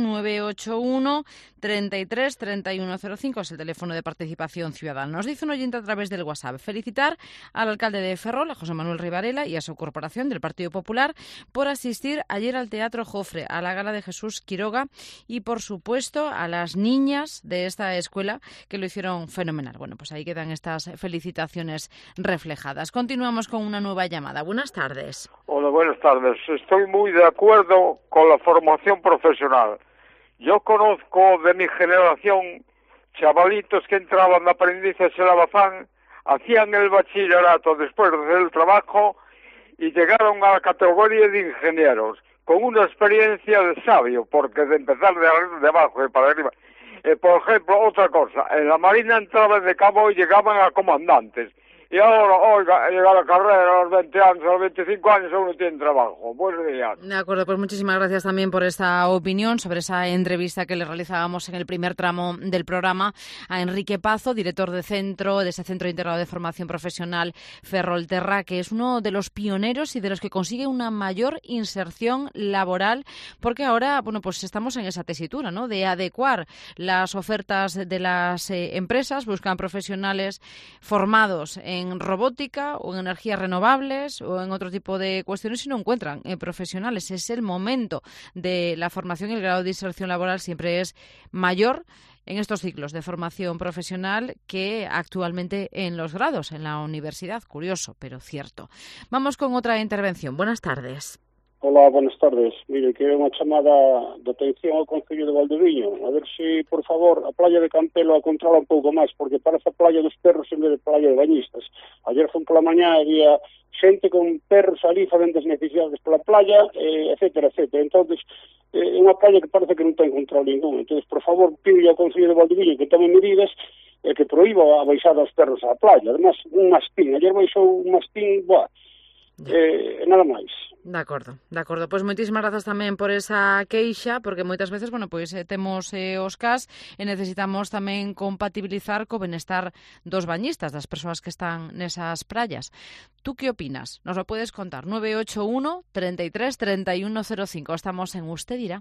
Speaker 3: 981 33 3105 es el teléfono de participación ciudadana. Nos dice un oyente a través del WhatsApp: felicitar al alcalde de Ferrol, a José Manuel Rivarela, y a su corporación del Partido Popular por asistir ayer al Teatro Jofre, a la gala de Jesús Quiroga, y por supuesto a las niñas de esta escuela que lo hicieron fenomenal. Bueno, pues ahí quedan estas felicitaciones reflejadas. Continuamos con una nueva llamada. Buenas tardes.
Speaker 14: Hola, buenas tardes. Estoy muy de acuerdo con la formación profesional. Yo conozco de mi generación chavalitos que entraban de aprendices en la Bazán, hacían el bachillerato después de hacer el trabajo y llegaron a la categoría de ingenieros, con una experiencia de sabio, porque de empezar de abajo y para arriba. Por ejemplo, otra cosa, en la Marina entraban de cabo y llegaban a comandantes. Y ahora, oiga, llega la carrera a los 20 años, a los 25 años uno tiene trabajo. Buenos días.
Speaker 3: De acuerdo, pues muchísimas gracias también por esta opinión sobre esa entrevista que le realizábamos en el primer tramo del programa a Enrique Pazo, director de ese Centro Integrado de Formación Profesional Ferrolterra, que es uno de los pioneros y de los que consigue una mayor inserción laboral, porque ahora, bueno, pues estamos en esa tesitura, ¿no?, de adecuar las ofertas de las empresas, buscan profesionales formados en en robótica o en energías renovables o en otro tipo de cuestiones y no encuentran profesionales. Es el momento de la formación y el grado de inserción laboral siempre es mayor en estos ciclos de formación profesional que actualmente en los grados en la universidad. Curioso, pero cierto. Vamos con otra intervención. Buenas tardes.
Speaker 12: Hola, buenas tardes. Mire, que é unha chamada de atención ao Concello de Valdeviño. A ver se, por favor, a playa de Campelo a controla un pouco máis, porque parece a playa dos perros en vez de playa de bañistas. Ayer foi pola mañá, había xente con perros ali facendo as necesidades pola playa, etcétera, etcétera. Entonces, é unha playa que parece que non ten control ningún. Entonces, por favor, pido ao Concello de Valdeviño que tome medidas e que proíba a baixada dos perros á playa. Además, un mastín. Ayer baixou un mastín, nada máis.
Speaker 3: De acordo. Pois moitísimas grazas tamén por esa queixa, porque moitas veces, pois temos os CAS e necesitamos tamén compatibilizar co benestar dos bañistas, das persoas que están nesas praias. Tú que opinas? Nos lo podes contar. 981 33 3105. Estamos en Usted Dirá.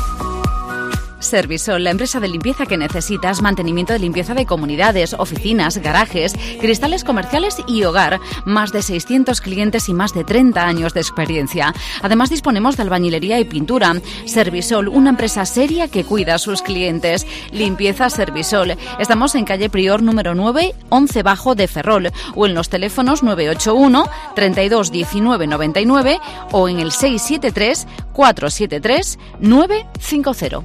Speaker 4: Servisol, la empresa de limpieza que necesitas, mantenimiento de limpieza de comunidades, oficinas, garajes, cristales comerciales y hogar. Más de 600 clientes y más de 30 años de experiencia. Además disponemos de albañilería y pintura. Servisol, una empresa seria que cuida a sus clientes. Limpieza Servisol. Estamos en calle Prior número 9, 11 bajo de Ferrol, o en los teléfonos 981 32 19 99 o en el 673 473 950.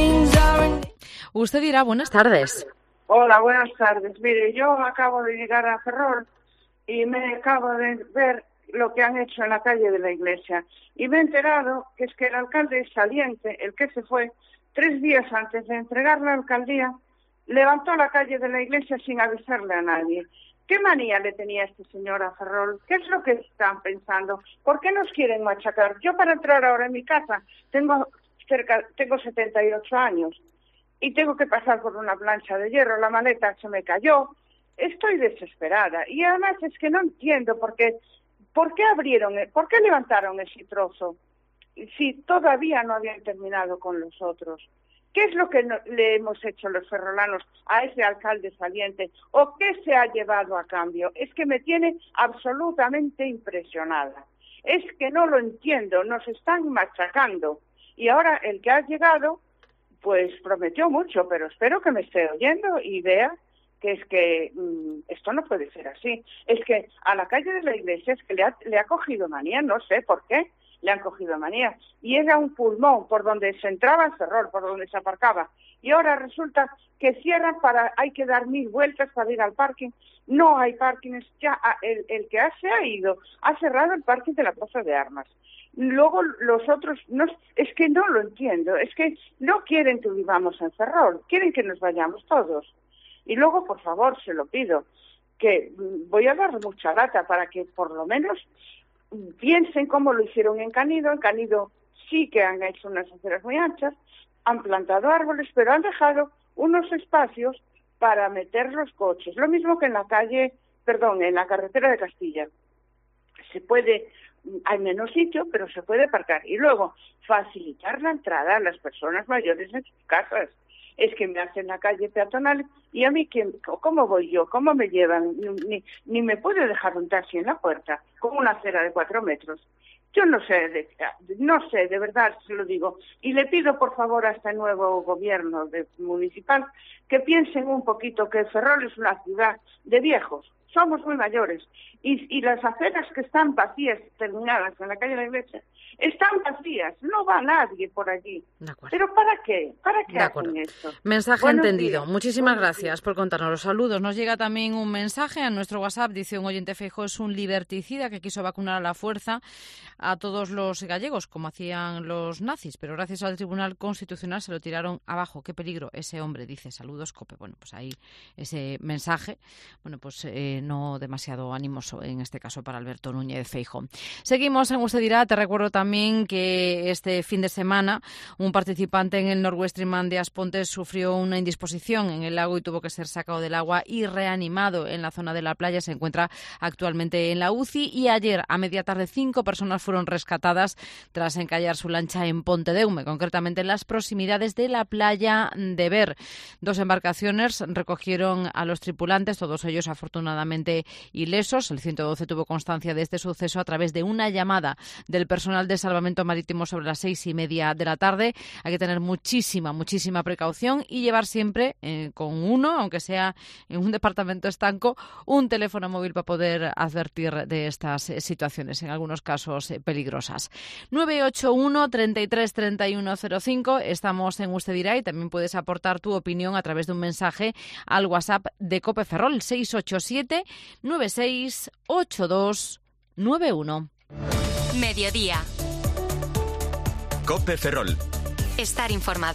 Speaker 3: Usted dirá, buenas tardes.
Speaker 15: Hola, buenas tardes. Mire, yo acabo de llegar a Ferrol y me acabo de ver lo que han hecho en la calle de la iglesia. Y me he enterado que es que el alcalde saliente, el que se fue, 3 días antes de entregar la alcaldía, levantó la calle de la iglesia sin avisarle a nadie. ¿Qué manía le tenía este señor a Ferrol? ¿Qué es lo que están pensando? ¿Por qué nos quieren machacar? Yo para entrar ahora en mi casa tengo 78 años y tengo que pasar por una plancha de hierro, la maleta se me cayó, estoy desesperada y además es que no entiendo por qué levantaron ese trozo si todavía no habían terminado con los otros. ¿Qué es lo que le hemos hecho los ferrolanos a ese alcalde saliente? ¿O qué se ha llevado a cambio? Es que me tiene absolutamente impresionada. Es que no lo entiendo, nos están machacando. Y ahora el que ha llegado, pues prometió mucho, pero espero que me esté oyendo y vea que es que esto no puede ser así. Es que a la calle de la iglesia es que le ha cogido manía, no sé por qué. Le han cogido manía, y era un pulmón por donde se entraba el Ferrol, por donde se aparcaba, y ahora resulta que cierran hay que dar 1000 vueltas para ir al parking, no hay parkings, ya el que se ha ido, ha cerrado el parking de la Plaza de Armas. Luego los otros, es que no lo entiendo, es que no quieren que vivamos en Ferrol, quieren que nos vayamos todos. Y luego, por favor, se lo pido, que voy a dar mucha data para que por lo menos piensen cómo lo hicieron en Canido. En Canido sí que han hecho unas aceras muy anchas, han plantado árboles, pero han dejado unos espacios para meter los coches. Lo mismo que en la carretera de Castilla. Hay menos sitio, pero se puede aparcar. Y luego, facilitar la entrada a las personas mayores en sus casas. Es que me hacen la calle peatonal y a mí, ¿cómo voy yo? ¿Cómo me llevan? Ni me puede dejar un taxi en la puerta con una acera de 4 metros. Yo no sé, de verdad se lo digo. Y le pido, por favor, a este nuevo gobierno municipal que piensen un poquito que Ferrol es una ciudad de viejos. Somos muy mayores. Y las aceras que están vacías, terminadas en la calle de la iglesia, están vacías, no va nadie por allí. ¿Pero para qué? ¿Para qué hacen esto?
Speaker 3: Mensaje entendido. Muchísimas gracias por contarnos los saludos. Nos llega también un mensaje a nuestro WhatsApp. Dice un oyente: Feijóo es un liberticida que quiso vacunar a la fuerza a todos los gallegos, como hacían los nazis, pero gracias al Tribunal Constitucional se lo tiraron abajo. Qué peligro ese hombre, dice. Saludos, Cope. Bueno, pues ahí ese mensaje, no demasiado animoso en este caso para Alberto Núñez Feijóo. Seguimos en Usted Dirá. Te recuerdo también que este fin de semana un participante en el Northwestern de Aspontes sufrió una indisposición en el lago y tuvo que ser sacado del agua y reanimado en la zona de la playa. Se encuentra actualmente en la UCI y ayer a media tarde 5 personas fueron rescatadas tras encallar su lancha en Pontedeume, concretamente en las proximidades de la playa de Ver. 2 embarcaciones recogieron a los tripulantes, todos ellos afortunadamente completamente ilesos. El 112 tuvo constancia de este suceso a través de una llamada del personal de salvamento marítimo sobre las 6:30 de la tarde. Hay que tener muchísima precaución y llevar siempre con uno, aunque sea en un departamento estanco, un teléfono móvil para poder advertir de estas situaciones, en algunos casos peligrosas. 981 33 31 05. Estamos en Usted Dirá y también puedes aportar tu opinión a través de un mensaje al WhatsApp de COPE Ferrol 687 96 82 91.
Speaker 2: Mediodía.
Speaker 16: COPE Ferrol.
Speaker 2: Estar informado.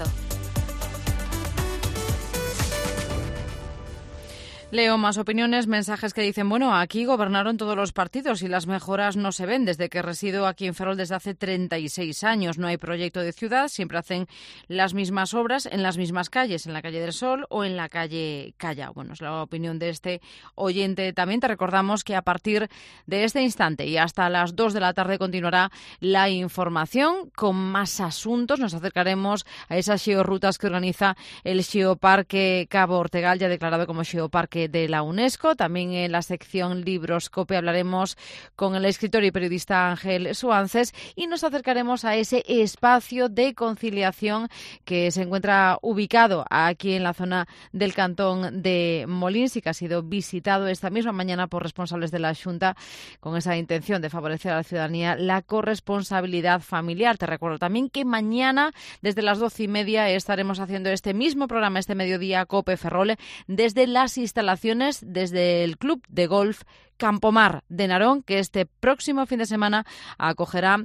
Speaker 3: Leo más opiniones, mensajes que dicen, bueno, aquí gobernaron todos los partidos y las mejoras no se ven. Desde que resido aquí en Ferrol desde hace 36 años no hay proyecto de ciudad, siempre hacen las mismas obras en las mismas calles, en la calle del Sol o en la calle Callao. Bueno, es la opinión de este oyente. También te recordamos que a partir de este instante y hasta las 2 de la tarde continuará la información con más asuntos. Nos acercaremos a esas georrutas que organiza el Geoparque Cabo Ortegal, ya declarado como Geoparque de la UNESCO. También en la sección Libros COPE hablaremos con el escritor y periodista Ángel Suances y nos acercaremos a ese espacio de conciliación que se encuentra ubicado aquí en la zona del cantón de Molins y que ha sido visitado esta misma mañana por responsables de la Xunta con esa intención de favorecer a la ciudadanía la corresponsabilidad familiar. Te recuerdo también que mañana desde las 12:30 estaremos haciendo este mismo programa, este mediodía COPE Ferrol, desde las instalaciones, desde el Club de Golf Campomar de Narón, que este próximo fin de semana acogerá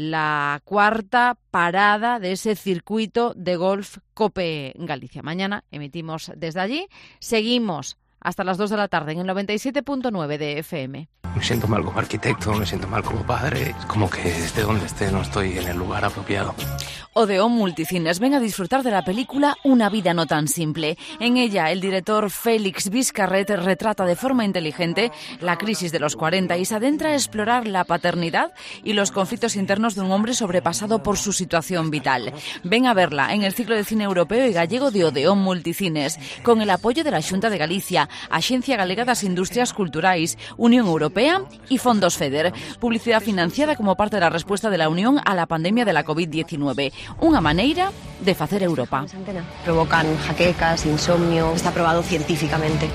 Speaker 3: la cuarta parada de ese circuito de golf COPE Galicia. Mañana emitimos desde allí. Seguimos hasta las 2 de la tarde en el 97.9 de FM.
Speaker 17: Me siento mal como arquitecto, me siento mal como padre. Es como que esté donde esté no estoy en el lugar apropiado.
Speaker 4: Odeón Multicines, ven a disfrutar de la película Una vida no tan simple. En ella, el director Félix Vizcarret retrata de forma inteligente la crisis de los 40 y se adentra a explorar la paternidad y los conflictos internos de un hombre sobrepasado por su situación vital. Ven a verla en el ciclo de cine europeo y gallego de Odeón Multicines, con el apoyo de la Xunta de Galicia, Axencia Galega das Industrias Culturais, Unión Europea y Fondos FEDER. Publicidad financiada como parte de la respuesta de la Unión a la pandemia de la COVID-19. Unha maneira de facer Europa.
Speaker 18: Provocan jaquecas, insomnio, está probado científicamente.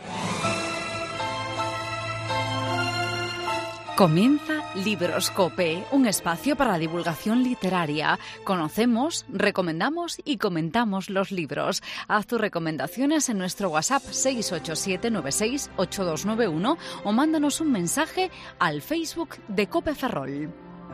Speaker 4: Comienza Libros COPE, un espacio para la divulgación literaria. Conocemos, recomendamos y comentamos los libros. Haz tus recomendaciones en nuestro WhatsApp 687968291 o mándanos un mensaje al Facebook de COPE Ferrol.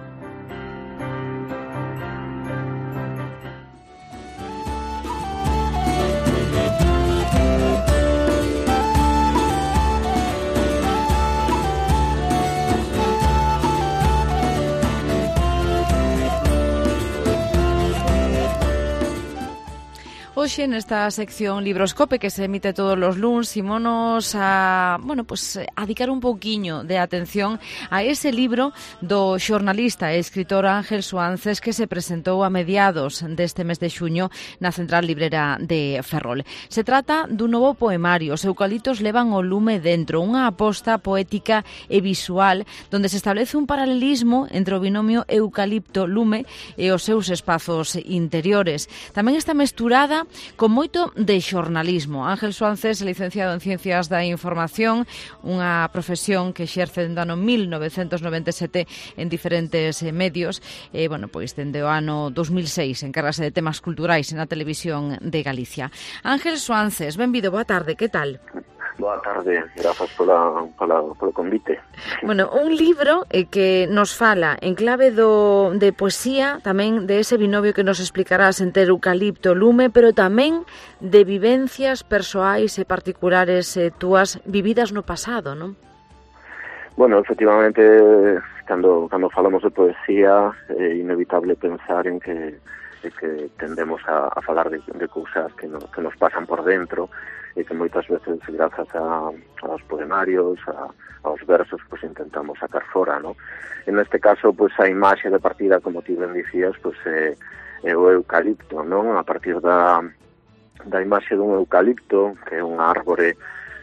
Speaker 3: Hoxe nesta sección Libros COPE que se emite todos os luns imónos a, a dedicar un pouquiño de atención a ese libro do xornalista e escritor Ángel Suances que se presentou a mediados deste mes de xuño na Central Librera de Ferrol. Se trata dun novo poemario, Os eucaliptos levan o lume dentro, unha aposta poética e visual donde se establece un paralelismo entre o binomio eucalipto-lume e os seus espazos interiores. Tamén está mesturada con moito de xornalismo. Ángel Suances é licenciado en Ciencias da Información, unha profesión que exerce dende o ano 1997 en diferentes medios. Dende o ano 2006 encárgase de temas culturais na televisión de Galicia. Ángel Suances, benvido, boa tarde, que tal?
Speaker 19: Boa tarde, grazas polo convite.
Speaker 3: Bueno, un libro que nos fala en clave de poesía, tamén de ese binomio que nos explicarás entre eucalipto e lume, pero tamén de vivencias persoais e particulares túas vividas no pasado, non?
Speaker 19: Bueno, efectivamente, cando falamos de poesía é inevitable pensar en que tendemos a falar de cousas que nos pasan por dentro e que moitas veces, grazas aos poemarios, aos versos, pues intentamos sacar fora, ¿no? En este caso, pues a imaxe de partida, como ti ben dicías, pues é o eucalipto, non? A partir da imaxe dun eucalipto, que é unha árbore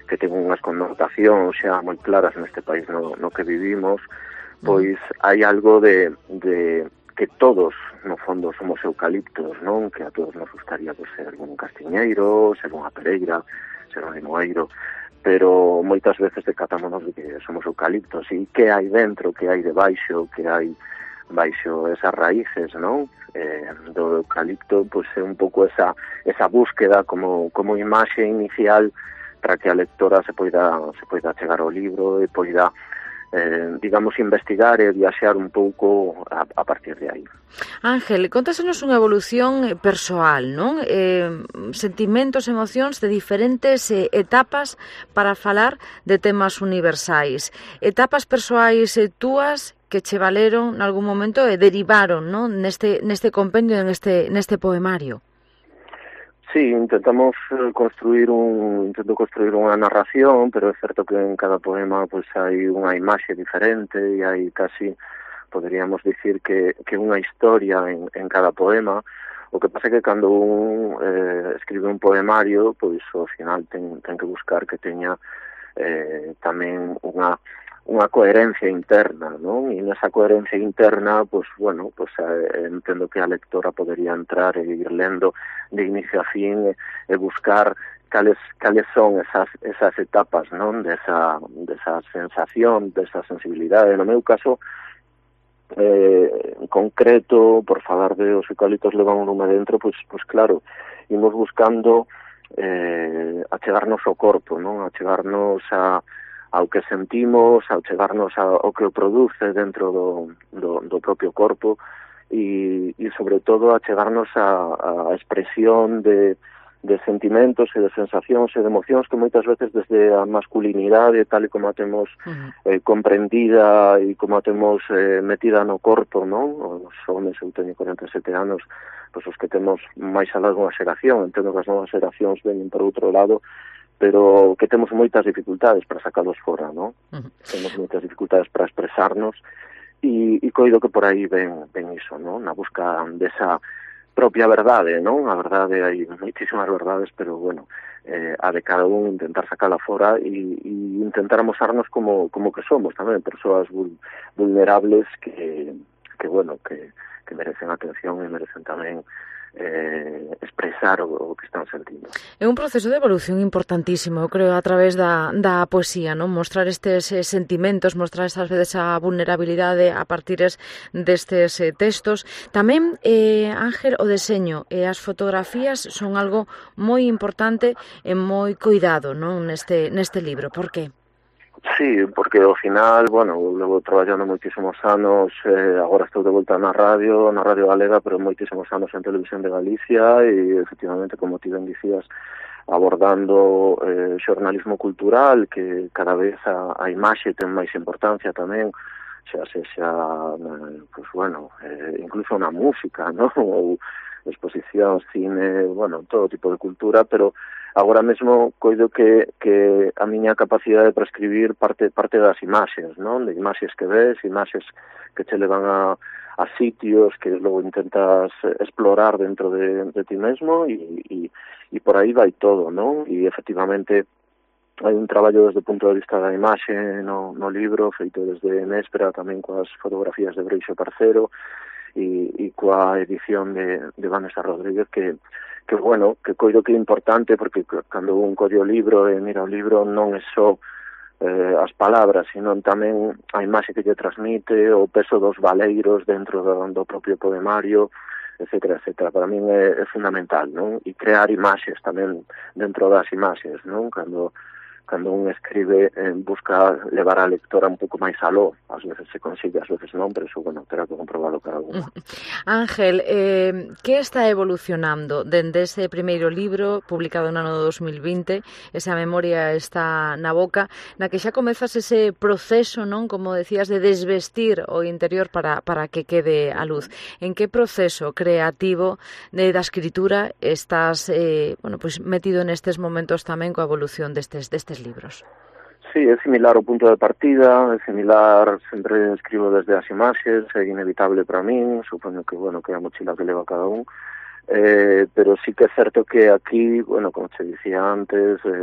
Speaker 19: ten unhas connotacións xa moi claras neste país no que vivimos, pois hai algo de que todos, no fondo, somos eucaliptos, non? Que a todos nos gustaría ser un castiñeiro, ser unha pereira, ser un limoeiro, pero moitas veces decatámonos de que somos eucaliptos, e que hai dentro, que hai debaixo, que hai baixo esas raíces, non? Do eucalipto, pois é un pouco esa búsqueda como imaxe inicial para que a lectora se poida chegar ao libro e poida digamos, investigar e viaxear un pouco a partir de aí.
Speaker 3: Ángel, contásenos unha evolución persoal, non? Sentimentos, emocións de diferentes etapas para falar de temas universais. Etapas persoais túas que che valeron nalgún momento e derivaron, non? Neste compendio, neste poemario.
Speaker 19: Sí, intento construir unha narración, pero é certo que en cada poema pois hai unha imaxe diferente e hai casi, poderíamos dicir que unha historia en cada poema. O que pasa é que cando un escribe un poemario, pois ao final ten que buscar que teña tamén unha coherencia interna, non? E nesa coherencia interna, pois, bueno, pois entendo que a lectora podería entrar e ir lendo de inicio a fin e buscar cales son esas etapas, non? Desa sensación, desa sensibilidade. No meu caso, en concreto, por falar de os eucaliptos levan un lume dentro, pois claro, imos buscando achegarnos ao corpo, non? Achegarnos ao que sentimos, ao chegarnos ao que o produce dentro do propio corpo e sobre todo a chegarnos a expresión de sentimentos e de sensacións e de emocións que moitas veces desde a masculinidade, tal e como a temos comprendida e como a temos metida no corpo, non? Os homens, eu teño 47 anos, pois os que temos máis alá dunha xeración, entendo que as novas xeracións veñen por outro lado, pero que temos moitas dificultades para sacalos fora, non? Temos moitas dificultades para expresarnos e coido que por aí ven iso, non? Na busca desa propia verdade, non? A verdade, hai moitísimas verdades, pero, bueno, a de cada un intentar sacala fora e intentar amosarnos como que somos tamén, persoas vulnerables que bueno, que merecen atención e merecen tamén expresar o que están sentindo.
Speaker 3: É un proceso de evolución importantísimo, eu creo, a través da poesía, non? Mostrar estes sentimentos, mostrar esas veces a vulnerabilidade a partir destes textos. Tamén, Ángel, o deseño e as fotografías son algo moi importante e moi cuidado, non? Neste libro. Por qué?
Speaker 19: Sí, porque ao final, bueno, levo traballando moitísimos anos, agora estou de volta na radio galega, pero moitísimos anos en Televisión de Galicia e, efectivamente, como ti ben dicías, abordando xornalismo cultural, que cada vez a imaxe ten máis importancia tamén, pues, bueno, incluso na música, ¿no? Ou exposicións, cine, bueno, todo tipo de cultura, pero agora mesmo coido que a miña capacidade para escribir parte das imaxes, non? De imaxes que ves, imaxes que che levan a sitios que logo intentas explorar dentro de ti mesmo e por aí vai todo, non? E efectivamente hai un traballo desde o punto de vista da imaxe no libro, feito desde Néspera, tamén coas fotografías de Breixo Parcero e coa edición de Vanessa Rodríguez que bueno, que coido que é importante porque cando un colle o libro e mira o libro non é só as palabras, sino tamén a imaxe que lle transmite, o peso dos valeiros dentro do propio poemario, etcétera, etcétera. Para min é fundamental, non? E crear imaxes tamén dentro das imaxes, non? Cando un escribe busca levar a lectora un pouco máis aló, ás veces se consigue, ás veces non, pero eso, bueno, terá que comprobarlo cada uno.
Speaker 3: Ángel, que está evolucionando dende ese primeiro libro publicado no ano 2020, esa memoria está na boca, na que xa comezas ese proceso, non, como decías, de desvestir o interior para que quede a luz. En que proceso creativo da escritura estás bueno, pues metido nestes momentos tamén coa evolución destes libros?
Speaker 19: Sí, é similar o punto de partida, é similar, sempre escribo desde as imaxes, é inevitable para min, supoño que, bueno, que é a mochila que leva cada un, pero sí que é certo que aquí, bueno, como te dicía antes,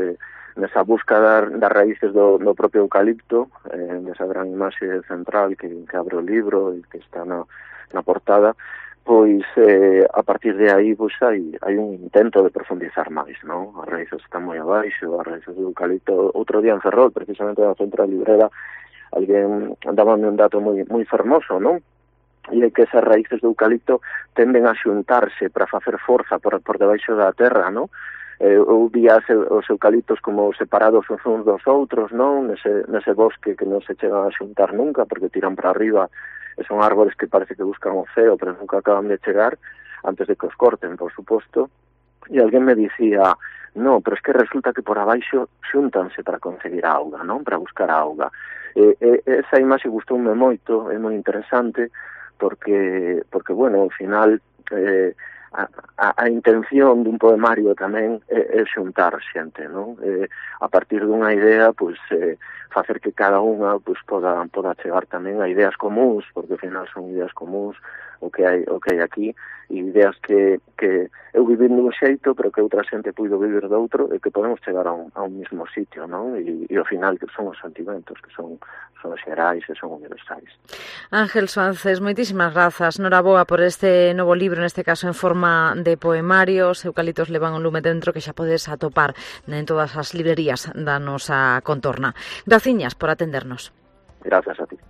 Speaker 19: nesa busca das raíces do propio eucalipto, nesa gran imaxe central que abre o libro e que está na portada, pois a partir de aí pois hai un intento de profundizar máis, non? As raíces están moi abaixo, as raíces do eucalipto. Outro día en Ferrol, precisamente na central librera, alguén dábame un dato moi fermoso, non? E é que esas raíces do eucalipto tenden a xuntarse para facer forza por debaixo da terra, non? Ou vía os eucaliptos como separados uns dos outros, non? Nese bosque que non se chegan a xuntar nunca porque tiran para arriba e son árbores que parece que buscan o ceo pero nunca acaban de chegar antes de que os corten, por suposto. E alguén me dicía, no, pero es que resulta que por abaixo xuntanse para conseguir a auga, non? Para buscar a auga. Esa imaxe gustoume moito, é moi interesante porque bueno, ao final a intención dun poemario tamén é xuntar xente, non? A partir dunha idea, pois facer que cada unha pois poda chegar tamén a ideas comuns, porque ao final son ideas comuns o que hai aquí, e ideas que eu vivir dun xeito, pero que outra xente puido vivir de outro, e que podemos chegar a un mismo sitio, non? E ao final que son os sentimentos que son xerais e son universais.
Speaker 3: Ángel Suances, moitísimas grazas. Noraboa por este novo libro, neste caso en forma de poemarios. Eucaliptos levan un lume dentro que xa podes atopar en todas as librerías da nosa contorna. Graciñas por atendernos.
Speaker 19: Gracias a ti.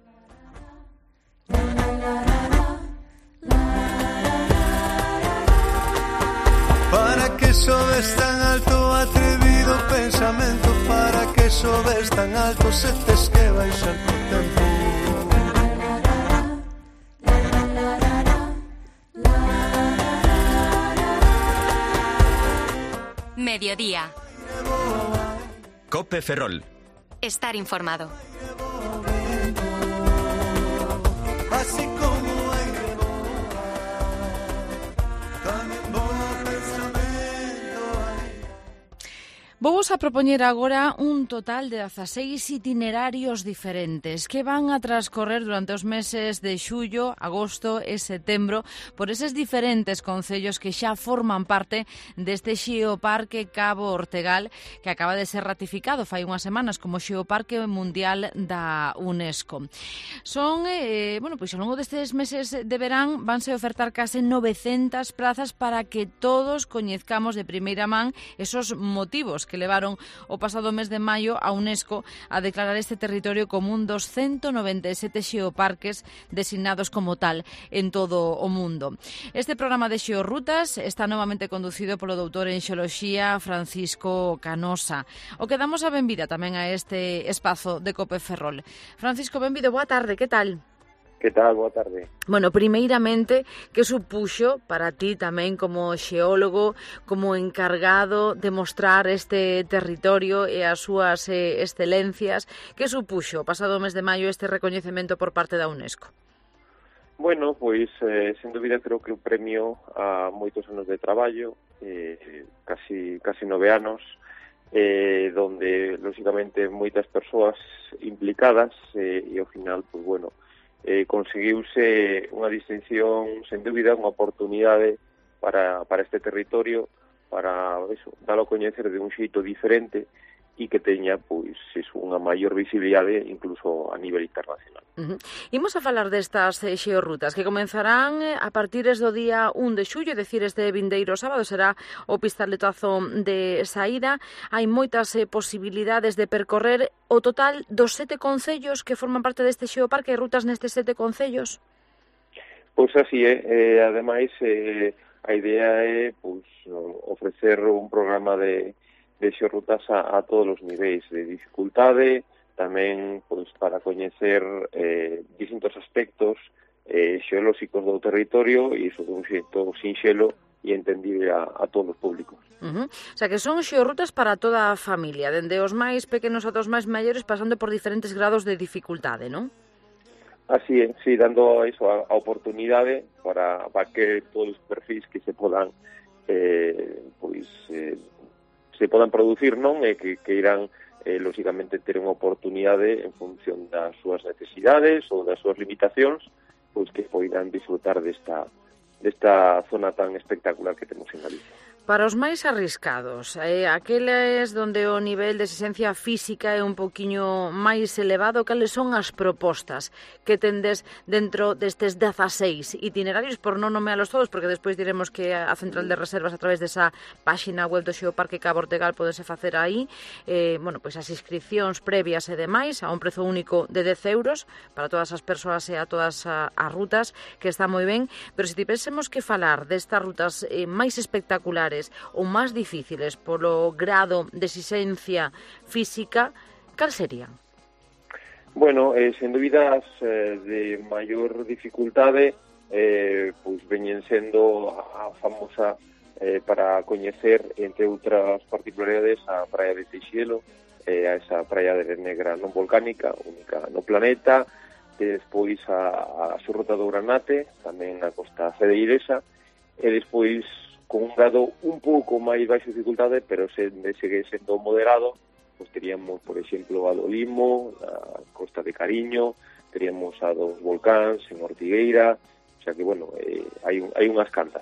Speaker 6: Para que sobes tan alto, atrevido pensamento, para que sobes tan alto, se tes que baixar co tempo.
Speaker 2: Mediodía.
Speaker 16: Cope Ferrol.
Speaker 2: Estar informado.
Speaker 6: Así como aire tamén voa pensamento.
Speaker 3: Vou a propoñer agora un total de 16 itinerarios diferentes que van a transcorrer durante os meses de xullo, agosto e setembro por eses diferentes concellos que xa forman parte deste Xeoparque Cabo Ortegal, que acaba de ser ratificado fai unhas semanas como Xeoparque Mundial da UNESCO. Son, pois ao longo destes meses de verán vanse ofertar case 900 prazas para que todos coñezcamos de primeira man esos motivos que levaron o pasado mes de maio a UNESCO a declarar este territorio como un dos 197 xeoparques designados como tal en todo o mundo. Este programa de xeorrutas está novamente conducido polo doutor en xeoloxía Francisco Canosa, o que damos a benvida tamén a este espazo de Cope Ferrol. Francisco, benvido, boa tarde, que tal?
Speaker 20: Que tal? Boa tarde.
Speaker 3: Bueno, primeiramente, que supuxo para ti tamén como xeólogo, como encargado de mostrar este territorio e as súas excelencias, que supuxo pasado mes de maio este recoñecemento por parte da UNESCO?
Speaker 20: Bueno, pois, sen dúbida, creo que o premio a moitos anos de traballo, casi 9 anos, donde, lógicamente, moitas persoas implicadas, e ao final, pois, bueno, conseguiuse unha distinción, sen dúbida, unha oportunidade para este territorio, para dalo a coñecer de un xeito diferente e que teña pois unha maior visibilidade incluso a nivel internacional.
Speaker 3: Imos a falar destas xeorrutas que comenzarán a partir do día 1 de xullo, é dicir, este vindeiro sábado será o pistoletazo de saída. Hai moitas posibilidades de percorrer o total dos 7 concellos que forman parte deste xeoparque. Hai rutas nestes 7 concellos?
Speaker 20: Pois así é, ademais a idea é pois ofrecer un programa de xeorrutas a todos os niveis de dificultade, tamén pois para coñecer distintos aspectos xeolóxicos do territorio e iso dun xeito sinxelo e entendible a todos os públicos.
Speaker 3: O sea, que son xeorrutas para toda a familia, dende os máis pequenos ata os máis maiores, pasando por diferentes grados de dificultade, non?
Speaker 20: Así é, sí, dando a oportunidade para que todos os perfis que se podan se podan producir, non? E que irán lógicamente ter unha oportunidade en función das súas necesidades ou das súas limitacións, pois que poidan disfrutar desta zona tan espectacular que temos en Galicia.
Speaker 3: Para os máis arriscados, aqueles donde o nivel de exigencia física é un poquinho máis elevado, cales son as propostas que tendes dentro destes 16 itinerarios, por non nomealos todos, porque despois diremos que a central de reservas a través desa páxina web do Xeoparque Cabo Ortegal podese facer aí, pois as inscripcións previas e demais a un prezo único de 10 euros para todas as persoas e a todas as rutas, que está moi ben, pero se tivésemos que falar destas rutas máis espectaculares ou máis difíciles polo grado de exigencia física, cal serían?
Speaker 20: Bueno, sen dúbidas de maior dificultade pois veñen sendo a famosa para coñecer, entre outras particularidades, a praia de Teixelo, a esa praia de negra non volcánica, única no planeta, e despois a Xurrota do Granate, tamén na costa cedeiresa, e despois con un grado un pouco máis baixo de dificultade, pero segue sendo moderado, pois teríamos, por exemplo, a do Limo, a Costa de Cariño, teríamos a dos volcáns en Ortigueira, o sea que, bueno, hai unhas cantas.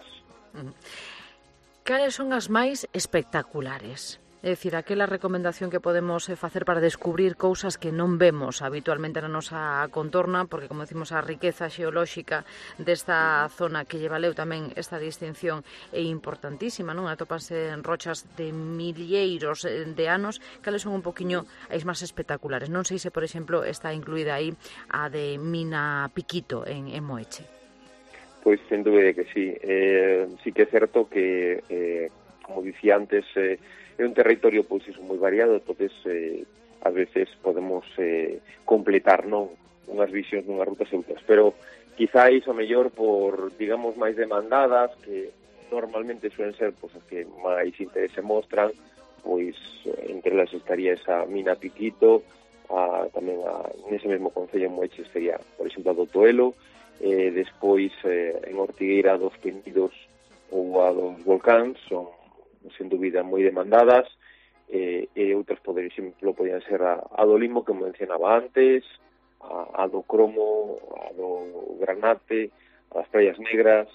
Speaker 3: Cales son as máis espectaculares? É dicir, aquela recomendación que podemos facer para descubrir cousas que non vemos habitualmente na nosa contorna, porque, como decimos, a riqueza xeolóxica desta zona que lle valeu tamén esta distinción é importantísima, non? Atópanse en rochas de milleiros de anos. Cales son un poquinho as máis espectaculares? Non sei se, por exemplo, está incluída aí a de Mina Piquito en Moeche.
Speaker 20: Pois, sen dúbida que sí. Sí que é certo que, como dicía antes, é un territorio pois iso moi variado, entonces ás veces podemos completar, non, unhas visións dunhas rutas e outras, pero quizáis o mellor por, digamos, máis demandadas, que normalmente suelen ser pois as que máis interese mostran, pois entre elas estaría esa Mina Piquito, tamén nese mesmo concello en Moeche estaría, por exemplo, a do Toelo, despois en Ortigueira dos Pendidos ou a dos volcáns, son sen dúbida moi demandadas, e outras, por exemplo, podían ser a do Limo, que mencionaba antes, a do Cromo, a do Granate, a das Praias Negras,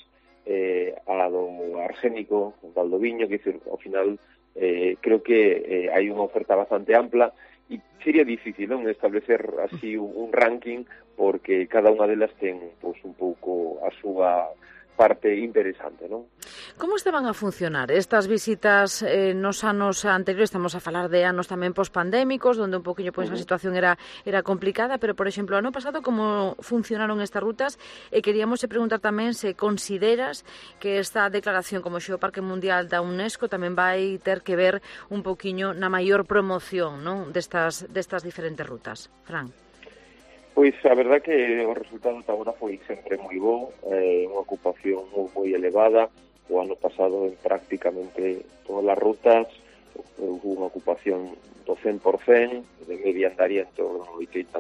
Speaker 20: a do Arsénico, o Valdoviño, que ao final creo que hai unha oferta bastante ampla, e sería difícil, non, establecer así un ranking, porque cada unha delas ten pois un pouco a súa parte interesante, non?
Speaker 3: Como estaban a funcionar estas visitas nos anos anteriores? Estamos a falar de anos tamén pospandémicos, onde un poquinho pois a situación era complicada, pero, por exemplo, ano pasado como funcionaron estas rutas? E queríamos preguntar tamén se consideras que esta declaración como Xeoparque Mundial da UNESCO tamén vai ter que ver un poquinho na maior promoción, non, destas diferentes rutas. Fran.
Speaker 20: Pois a verdad que o resultado ata agora foi sempre moi bo, unha ocupación moi elevada. O ano pasado en prácticamente todas as rutas houve unha ocupación do 100%, de media andaría en torno ao 80%,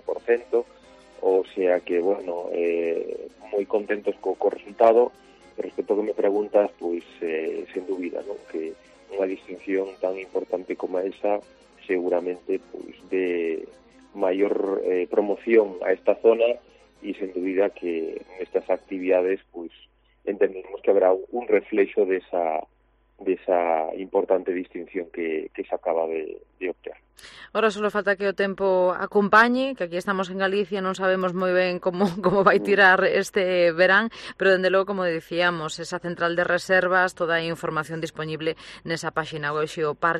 Speaker 20: o sea que, bueno, moi contentos co resultado. Respecto ao que me preguntas, pois, sen dúbida, non, que unha distinción tan importante como esa seguramente pois de maior promoción a esta zona, e sen dúbida que nestas actividades pois entendemos que habrá un reflexo desa importante distinción que se acaba de obter.
Speaker 3: Ahora só falta que o tempo acompañe, que aquí estamos en Galicia, non sabemos moi ben como vai tirar este verán, pero dende logo, como dicíamos, esa central de reservas, toda a información disponible nesa páxina web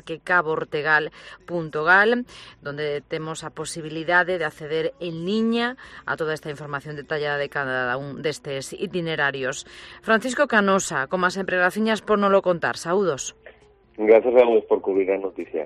Speaker 3: xeoparquecaboortegal.gal, donde temos a posibilidade de acceder en liña a toda esta información detallada de cada un destes itinerarios. Francisco Canosa, como sempre, graciñas por nolo contar. Saúdos.
Speaker 20: Gracias a vos por cubrir a noticia.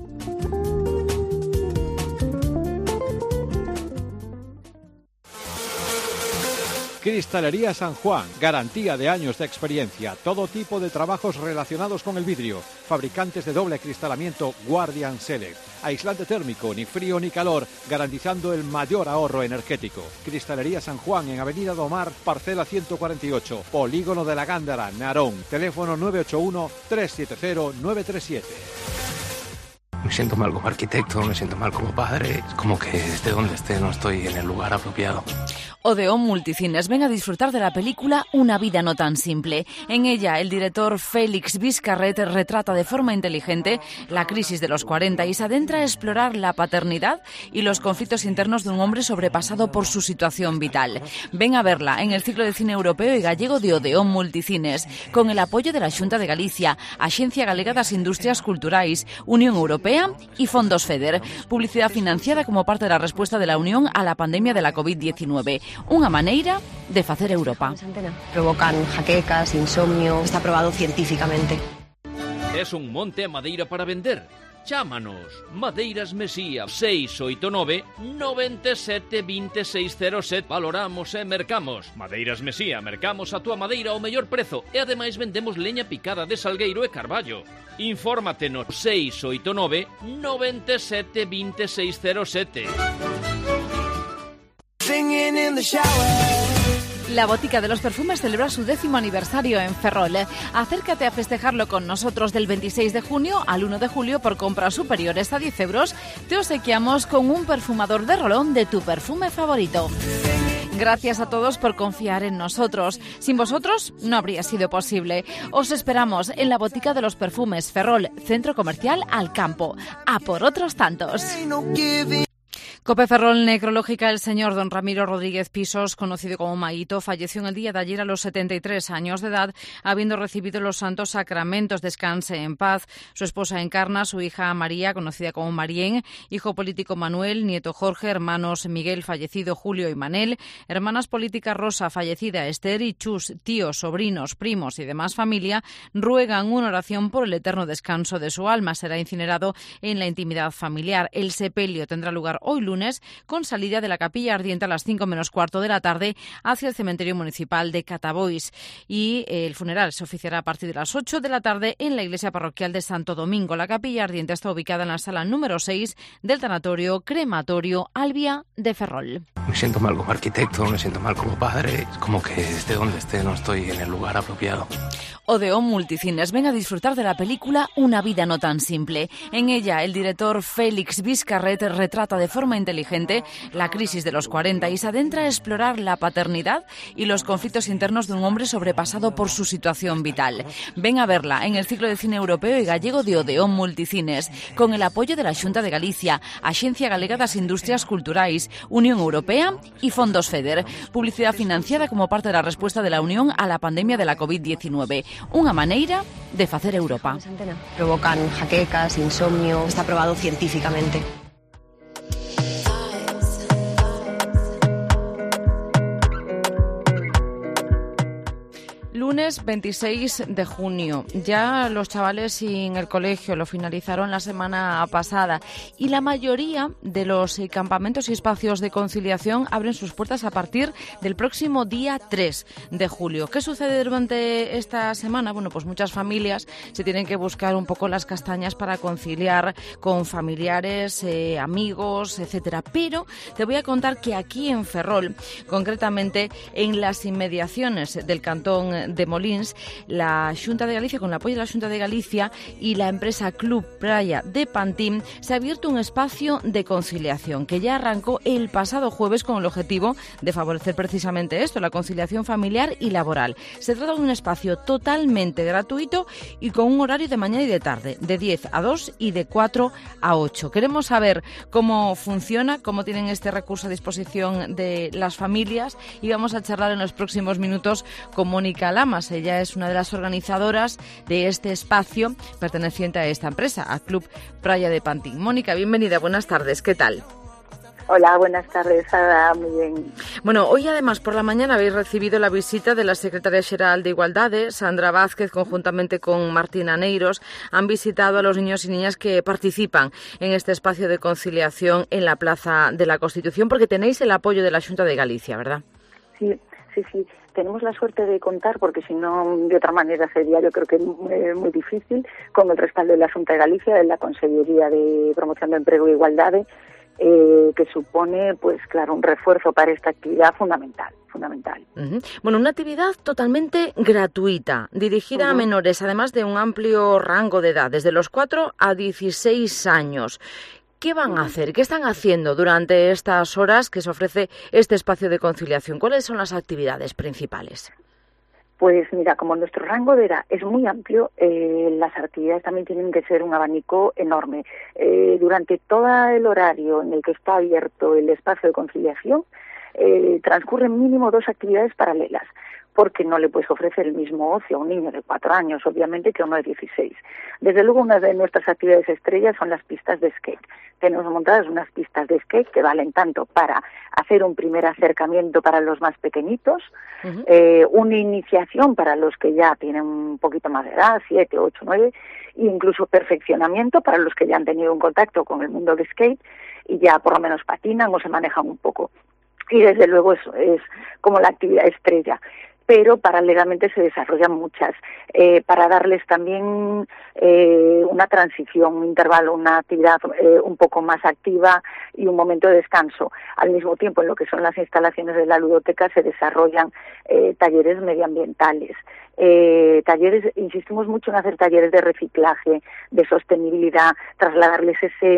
Speaker 5: Cristalería San Juan, garantía de años de experiencia, todo tipo de trabajos relacionados con el vidrio, fabricantes de doble cristalamiento Guardian Select, aislante térmico, ni frío ni calor, garantizando el mayor ahorro energético. Cristalería San Juan en Avenida do Mar, parcela 148, Polígono de la Gándara, Narón, teléfono 981-370-937.
Speaker 17: Me siento mal como arquitecto, me siento mal como padre, es como que esté donde esté no estoy en el lugar apropiado.
Speaker 4: Odeón Multicines. Ven a disfrutar de la película Una vida no tan simple. En ella, el director Félix Vizcarret retrata de forma inteligente la crisis de los 40 y se adentra a explorar la paternidad y los conflictos internos de un hombre sobrepasado por su situación vital. Ven a verla en el ciclo de cine europeo y gallego de Odeón Multicines, con el apoyo de la Xunta de Galicia, Axencia Galega das Industrias Culturais, Unión Europea y Fondos FEDER. Publicidad financiada como parte de la respuesta de la Unión a la pandemia de la COVID-19. Unha maneira de facer Europa.
Speaker 18: Provocan jaquecas, insomnio, está probado científicamente.
Speaker 16: Es un monte a madeira para vender. Chámanos. Madeiras Mesía 689 97 2607. Valoramos e mercamos. Madeiras Mesía, mercamos a túa madeira ao mellor prezo e ademais vendemos leña picada de salgueiro e carballo. Infórmate no 689 97 2607.
Speaker 4: La Botica de los Perfumes celebra su 10º aniversario en Ferrol. Acércate a festejarlo con nosotros del 26 de junio al 1 de julio. Por compras superiores a 10 euros, te obsequiamos con un perfumador de rolón de tu perfume favorito. Gracias a todos por confiar en nosotros. Sin vosotros no habría sido posible. Os esperamos en la Botica de los Perfumes Ferrol, Centro Comercial Alcampo. A por otros tantos. Cope Ferrol necrológica. El señor don Ramiro Rodríguez Pisos, conocido como Maito, falleció en el día de ayer a los 73 años de edad, habiendo recibido los santos sacramentos. Descanse en paz. Su esposa Encarna, su hija María, conocida como Marién, hijo político Manuel, nieto Jorge, hermanos Miguel, fallecido Julio y Manel, hermanas políticas Rosa, fallecida Esther, y Chus, tíos, sobrinos, primos y demás familia, ruegan una oración por el eterno descanso de su alma. Será incinerado en la intimidad familiar. El sepelio tendrá lugar hoy lunes, con salida de la Capilla Ardiente a las 5 menos cuarto de la tarde hacia el cementerio municipal de Catabois, y el funeral se oficiará a partir de las 8 de la tarde en la iglesia parroquial de Santo Domingo. La Capilla Ardiente está ubicada en la sala número 6 del tanatorio crematorio Albia de Ferrol.
Speaker 17: Me siento mal como arquitecto, me siento mal como padre. Es como que esté donde esté no estoy en el lugar apropiado.
Speaker 4: Odeón Multicines. Ven a disfrutar de la película Una vida no tan simple. En ella, el director Félix Vizcarret retrata de forma inteligente la crisis de los 40 y se adentra a explorar la paternidad y los conflictos internos de un hombre sobrepasado por su situación vital. Ven a verla en el ciclo de cine europeo y gallego de Odeón Multicines, con el apoyo de la Xunta de Galicia, Axencia Galega das Industrias Culturais, Unión Europea y Fondos FEDER. Publicidad financiada como parte de la respuesta de la Unión a la pandemia de la COVID-19. Unha maneira de facer Europa.
Speaker 18: Provocan jaquecas, insomnio, está probado científicamente.
Speaker 3: Lunes 26 de junio. Ya los chavales sin el colegio lo finalizaron la semana pasada y la mayoría de los campamentos y espacios de conciliación abren sus puertas a partir del próximo día 3 de julio. ¿Qué sucede durante esta semana? Bueno, pues muchas familias se tienen que buscar un poco las castañas para conciliar con familiares, amigos, etcétera. Pero te voy a contar que aquí en Ferrol, concretamente en las inmediaciones del cantón de Molins, la Xunta de Galicia, con el apoyo de la Xunta de Galicia y la empresa Club Praia de Pantín, se ha abierto un espacio de conciliación que ya arrancó el pasado jueves con el objetivo de favorecer precisamente esto, la conciliación familiar y laboral. Se trata de un espacio totalmente gratuito y con un horario de mañana y de tarde, de 10 a 2 y de 4 a 8. Queremos saber cómo funciona, cómo tienen este recurso a disposición de las familias, y vamos a charlar en los próximos minutos con Mónica Lamas. Ella es una de las organizadoras de este espacio perteneciente a esta empresa, a Club Praia de Pantín. Mónica, bienvenida, buenas tardes, ¿qué tal?
Speaker 21: Hola, buenas tardes, Ada, muy bien.
Speaker 3: Bueno, hoy además por la mañana habéis recibido la visita de la Secretaria Xeral de Igualdade, Sandra Vázquez, conjuntamente con Martín Aneiros. Han visitado a los niños y niñas que participan en este espacio de conciliación en la Plaza de la Constitución, porque tenéis el apoyo de la Xunta de Galicia, ¿verdad?
Speaker 21: Sí. Tenemos la suerte de contar, porque si no, de otra manera sería, yo creo que muy difícil, con el respaldo de la Xunta de Galicia, de la Consellería de Promoción do Emprego e Igualdade, que supone, pues claro, un refuerzo para esta actividad fundamental.
Speaker 3: Bueno, una actividad totalmente gratuita, dirigida a menores, además de un amplio rango de edad, desde los 4 a 16 años. ¿Qué van a hacer? ¿Qué están haciendo durante estas horas que se ofrece este espacio de conciliación? ¿Cuáles son las actividades principales?
Speaker 21: Pues mira, como nuestro rango de edad es muy amplio, las actividades también tienen que ser un abanico enorme. Durante todo el horario en el que está abierto el espacio de conciliación, transcurren mínimo 2 actividades paralelas, porque no le puedes ofrecer el mismo ocio a un niño de 4 años, obviamente, que a uno de 16. Desde luego, una de nuestras actividades estrellas son las pistas de skate. Tenemos montadas unas pistas de skate que valen tanto para hacer un primer acercamiento para los más pequeñitos, una iniciación para los que ya tienen un poquito más de edad, 7, 8, 9, e incluso perfeccionamiento para los que ya han tenido un contacto con el mundo de skate y ya por lo menos patinan o se manejan un poco. Y desde luego eso es como la actividad estrella. Pero paralelamente se desarrollan muchas, para darles también una transición, un intervalo, una actividad un poco más activa y un momento de descanso. Al mismo tiempo, en lo que son las instalaciones de la ludoteca se desarrollan talleres medioambientales. Talleres, insistimos mucho en hacer talleres de reciclaje, de sostenibilidad, trasladarles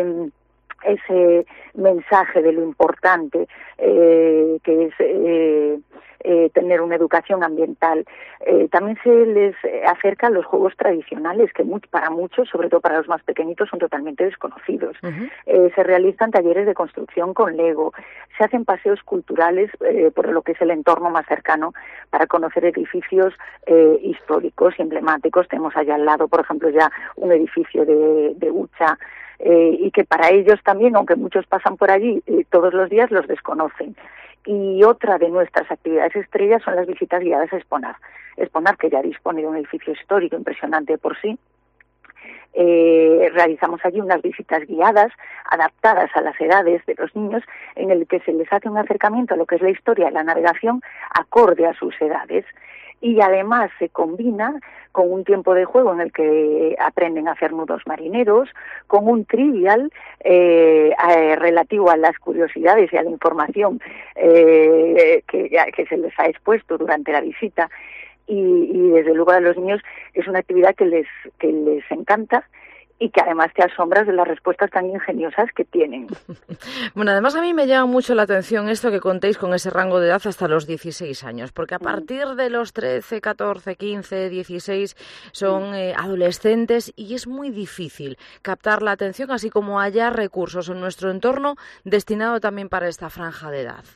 Speaker 21: ese mensaje de lo importante que es tener una educación ambiental. También se les acerca a los juegos tradicionales que para muchos, sobre todo para los más pequeñitos, son totalmente desconocidos. Se realizan talleres de construcción con Lego, se hacen paseos culturales por lo que es el entorno más cercano para conocer edificios históricos y emblemáticos. Tenemos allá al lado, por ejemplo, ya un edificio de Ucha, y que para ellos también, aunque muchos pasan por allí todos los días, los desconocen. Y otra de nuestras actividades estrellas son las visitas guiadas a Exponar. Exponar, que ya dispone de un edificio histórico impresionante por sí. Realizamos allí unas visitas guiadas adaptadas a las edades de los niños, en el que se les hace un acercamiento a lo que es la historia de la navegación acorde a sus edades. Y además se combina con un tiempo de juego en el que aprenden a hacer nudos marineros, con un trivial relativo a las curiosidades y a la información que se les ha expuesto durante la visita. Y desde luego a los niños es una actividad que les encanta y que además te asombras de las respuestas tan ingeniosas que tienen.
Speaker 3: Bueno, además a mí me llama mucho la atención esto que contéis con ese rango de edad hasta los 16 años, porque a partir de los 13, 14, 15, 16 son adolescentes y es muy difícil captar la atención, así como haya recursos en nuestro entorno destinado también para esta franja de edad.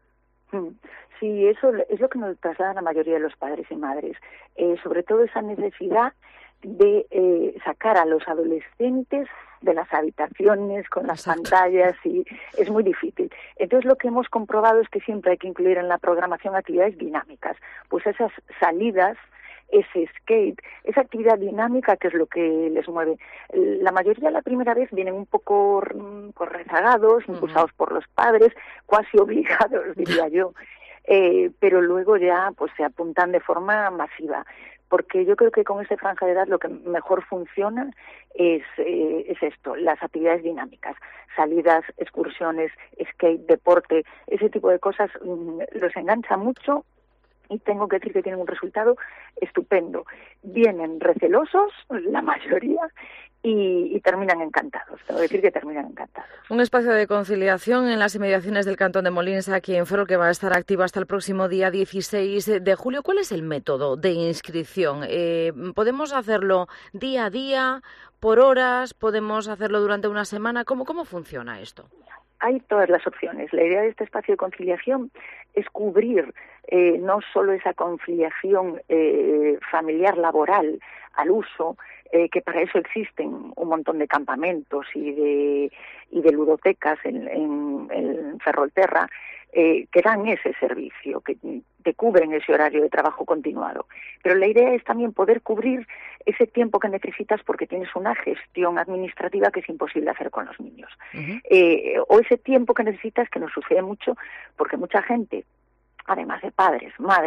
Speaker 21: Sí, eso es lo que nos trasladan la mayoría de los padres y madres, sobre todo esa necesidad de sacar a los adolescentes de las habitaciones con las pantallas, y es muy difícil. Entonces lo que hemos comprobado es que siempre hay que incluir en la programación actividades dinámicas, pues esas salidas, ese skate, esa actividad dinámica que es lo que les mueve. La mayoría la primera vez vienen un poco rezagados, impulsados por los padres, casi obligados, diría yo, pero luego ya pues se apuntan de forma masiva. Porque yo creo que con esta franja de edad lo que mejor funciona es esto, las actividades dinámicas, salidas, excursiones, skate, deporte, ese tipo de cosas los engancha mucho y tengo que decir que tienen un resultado estupendo. Vienen recelosos, la mayoría, y terminan encantados. Tengo que decir que terminan encantados.
Speaker 3: Un espacio de conciliación en las inmediaciones del Cantón de Molins, aquí en Ferrol, que va a estar activo hasta el próximo día 16 de julio. ¿Cuál es el método de inscripción? ¿Podemos hacerlo día a día, por horas? ¿Podemos hacerlo durante una semana? ¿Cómo funciona esto?
Speaker 21: Hay todas las opciones. La idea de este espacio de conciliación es cubrir no solo esa conciliación familiar laboral al uso, que para eso existen un montón de campamentos y de ludotecas en Ferrolterra, que dan ese servicio, que te cubren ese horario de trabajo continuado. Pero la idea es también poder cubrir ese tiempo que necesitas porque tienes una gestión administrativa que es imposible hacer con los niños. O ese tiempo que necesitas, que nos sucede mucho, porque mucha gente, además de padres, madres,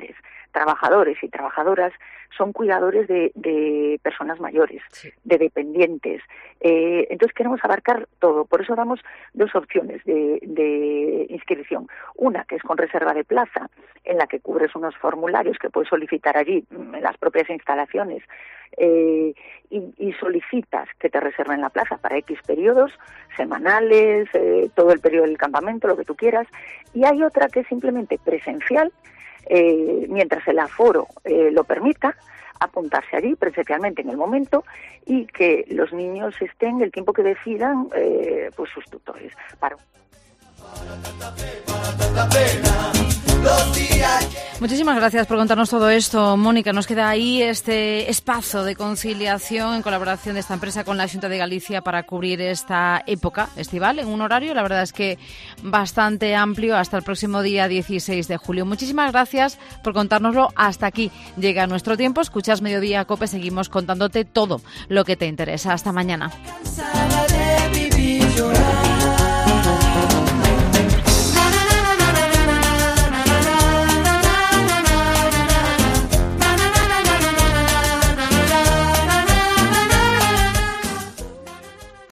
Speaker 21: trabajadores y trabajadoras son cuidadores de personas mayores, de dependientes. Entonces queremos abarcar todo. Por eso damos 2 opciones de inscripción. Una que es con reserva de plaza, en la que cubres unos formularios que puedes solicitar allí, en las propias instalaciones, y solicitas que te reserven la plaza para X periodos, semanales, todo el periodo del campamento, lo que tú quieras. Y hay otra que es simplemente presencial, mientras el aforo lo permita, apuntarse allí presencialmente en el momento y que los niños estén el tiempo que decidan pues sus tutores.
Speaker 3: Muchísimas gracias por contarnos todo esto, Mónica. Nos queda ahí este espacio de conciliación en colaboración de esta empresa con la Xunta de Galicia para cubrir esta época estival en un horario, la verdad es que bastante amplio, hasta el próximo día 16 de julio. Muchísimas gracias por contárnoslo. Hasta aquí llega nuestro tiempo. Escuchas Mediodía COPE, seguimos contándote todo lo que te interesa. Hasta mañana.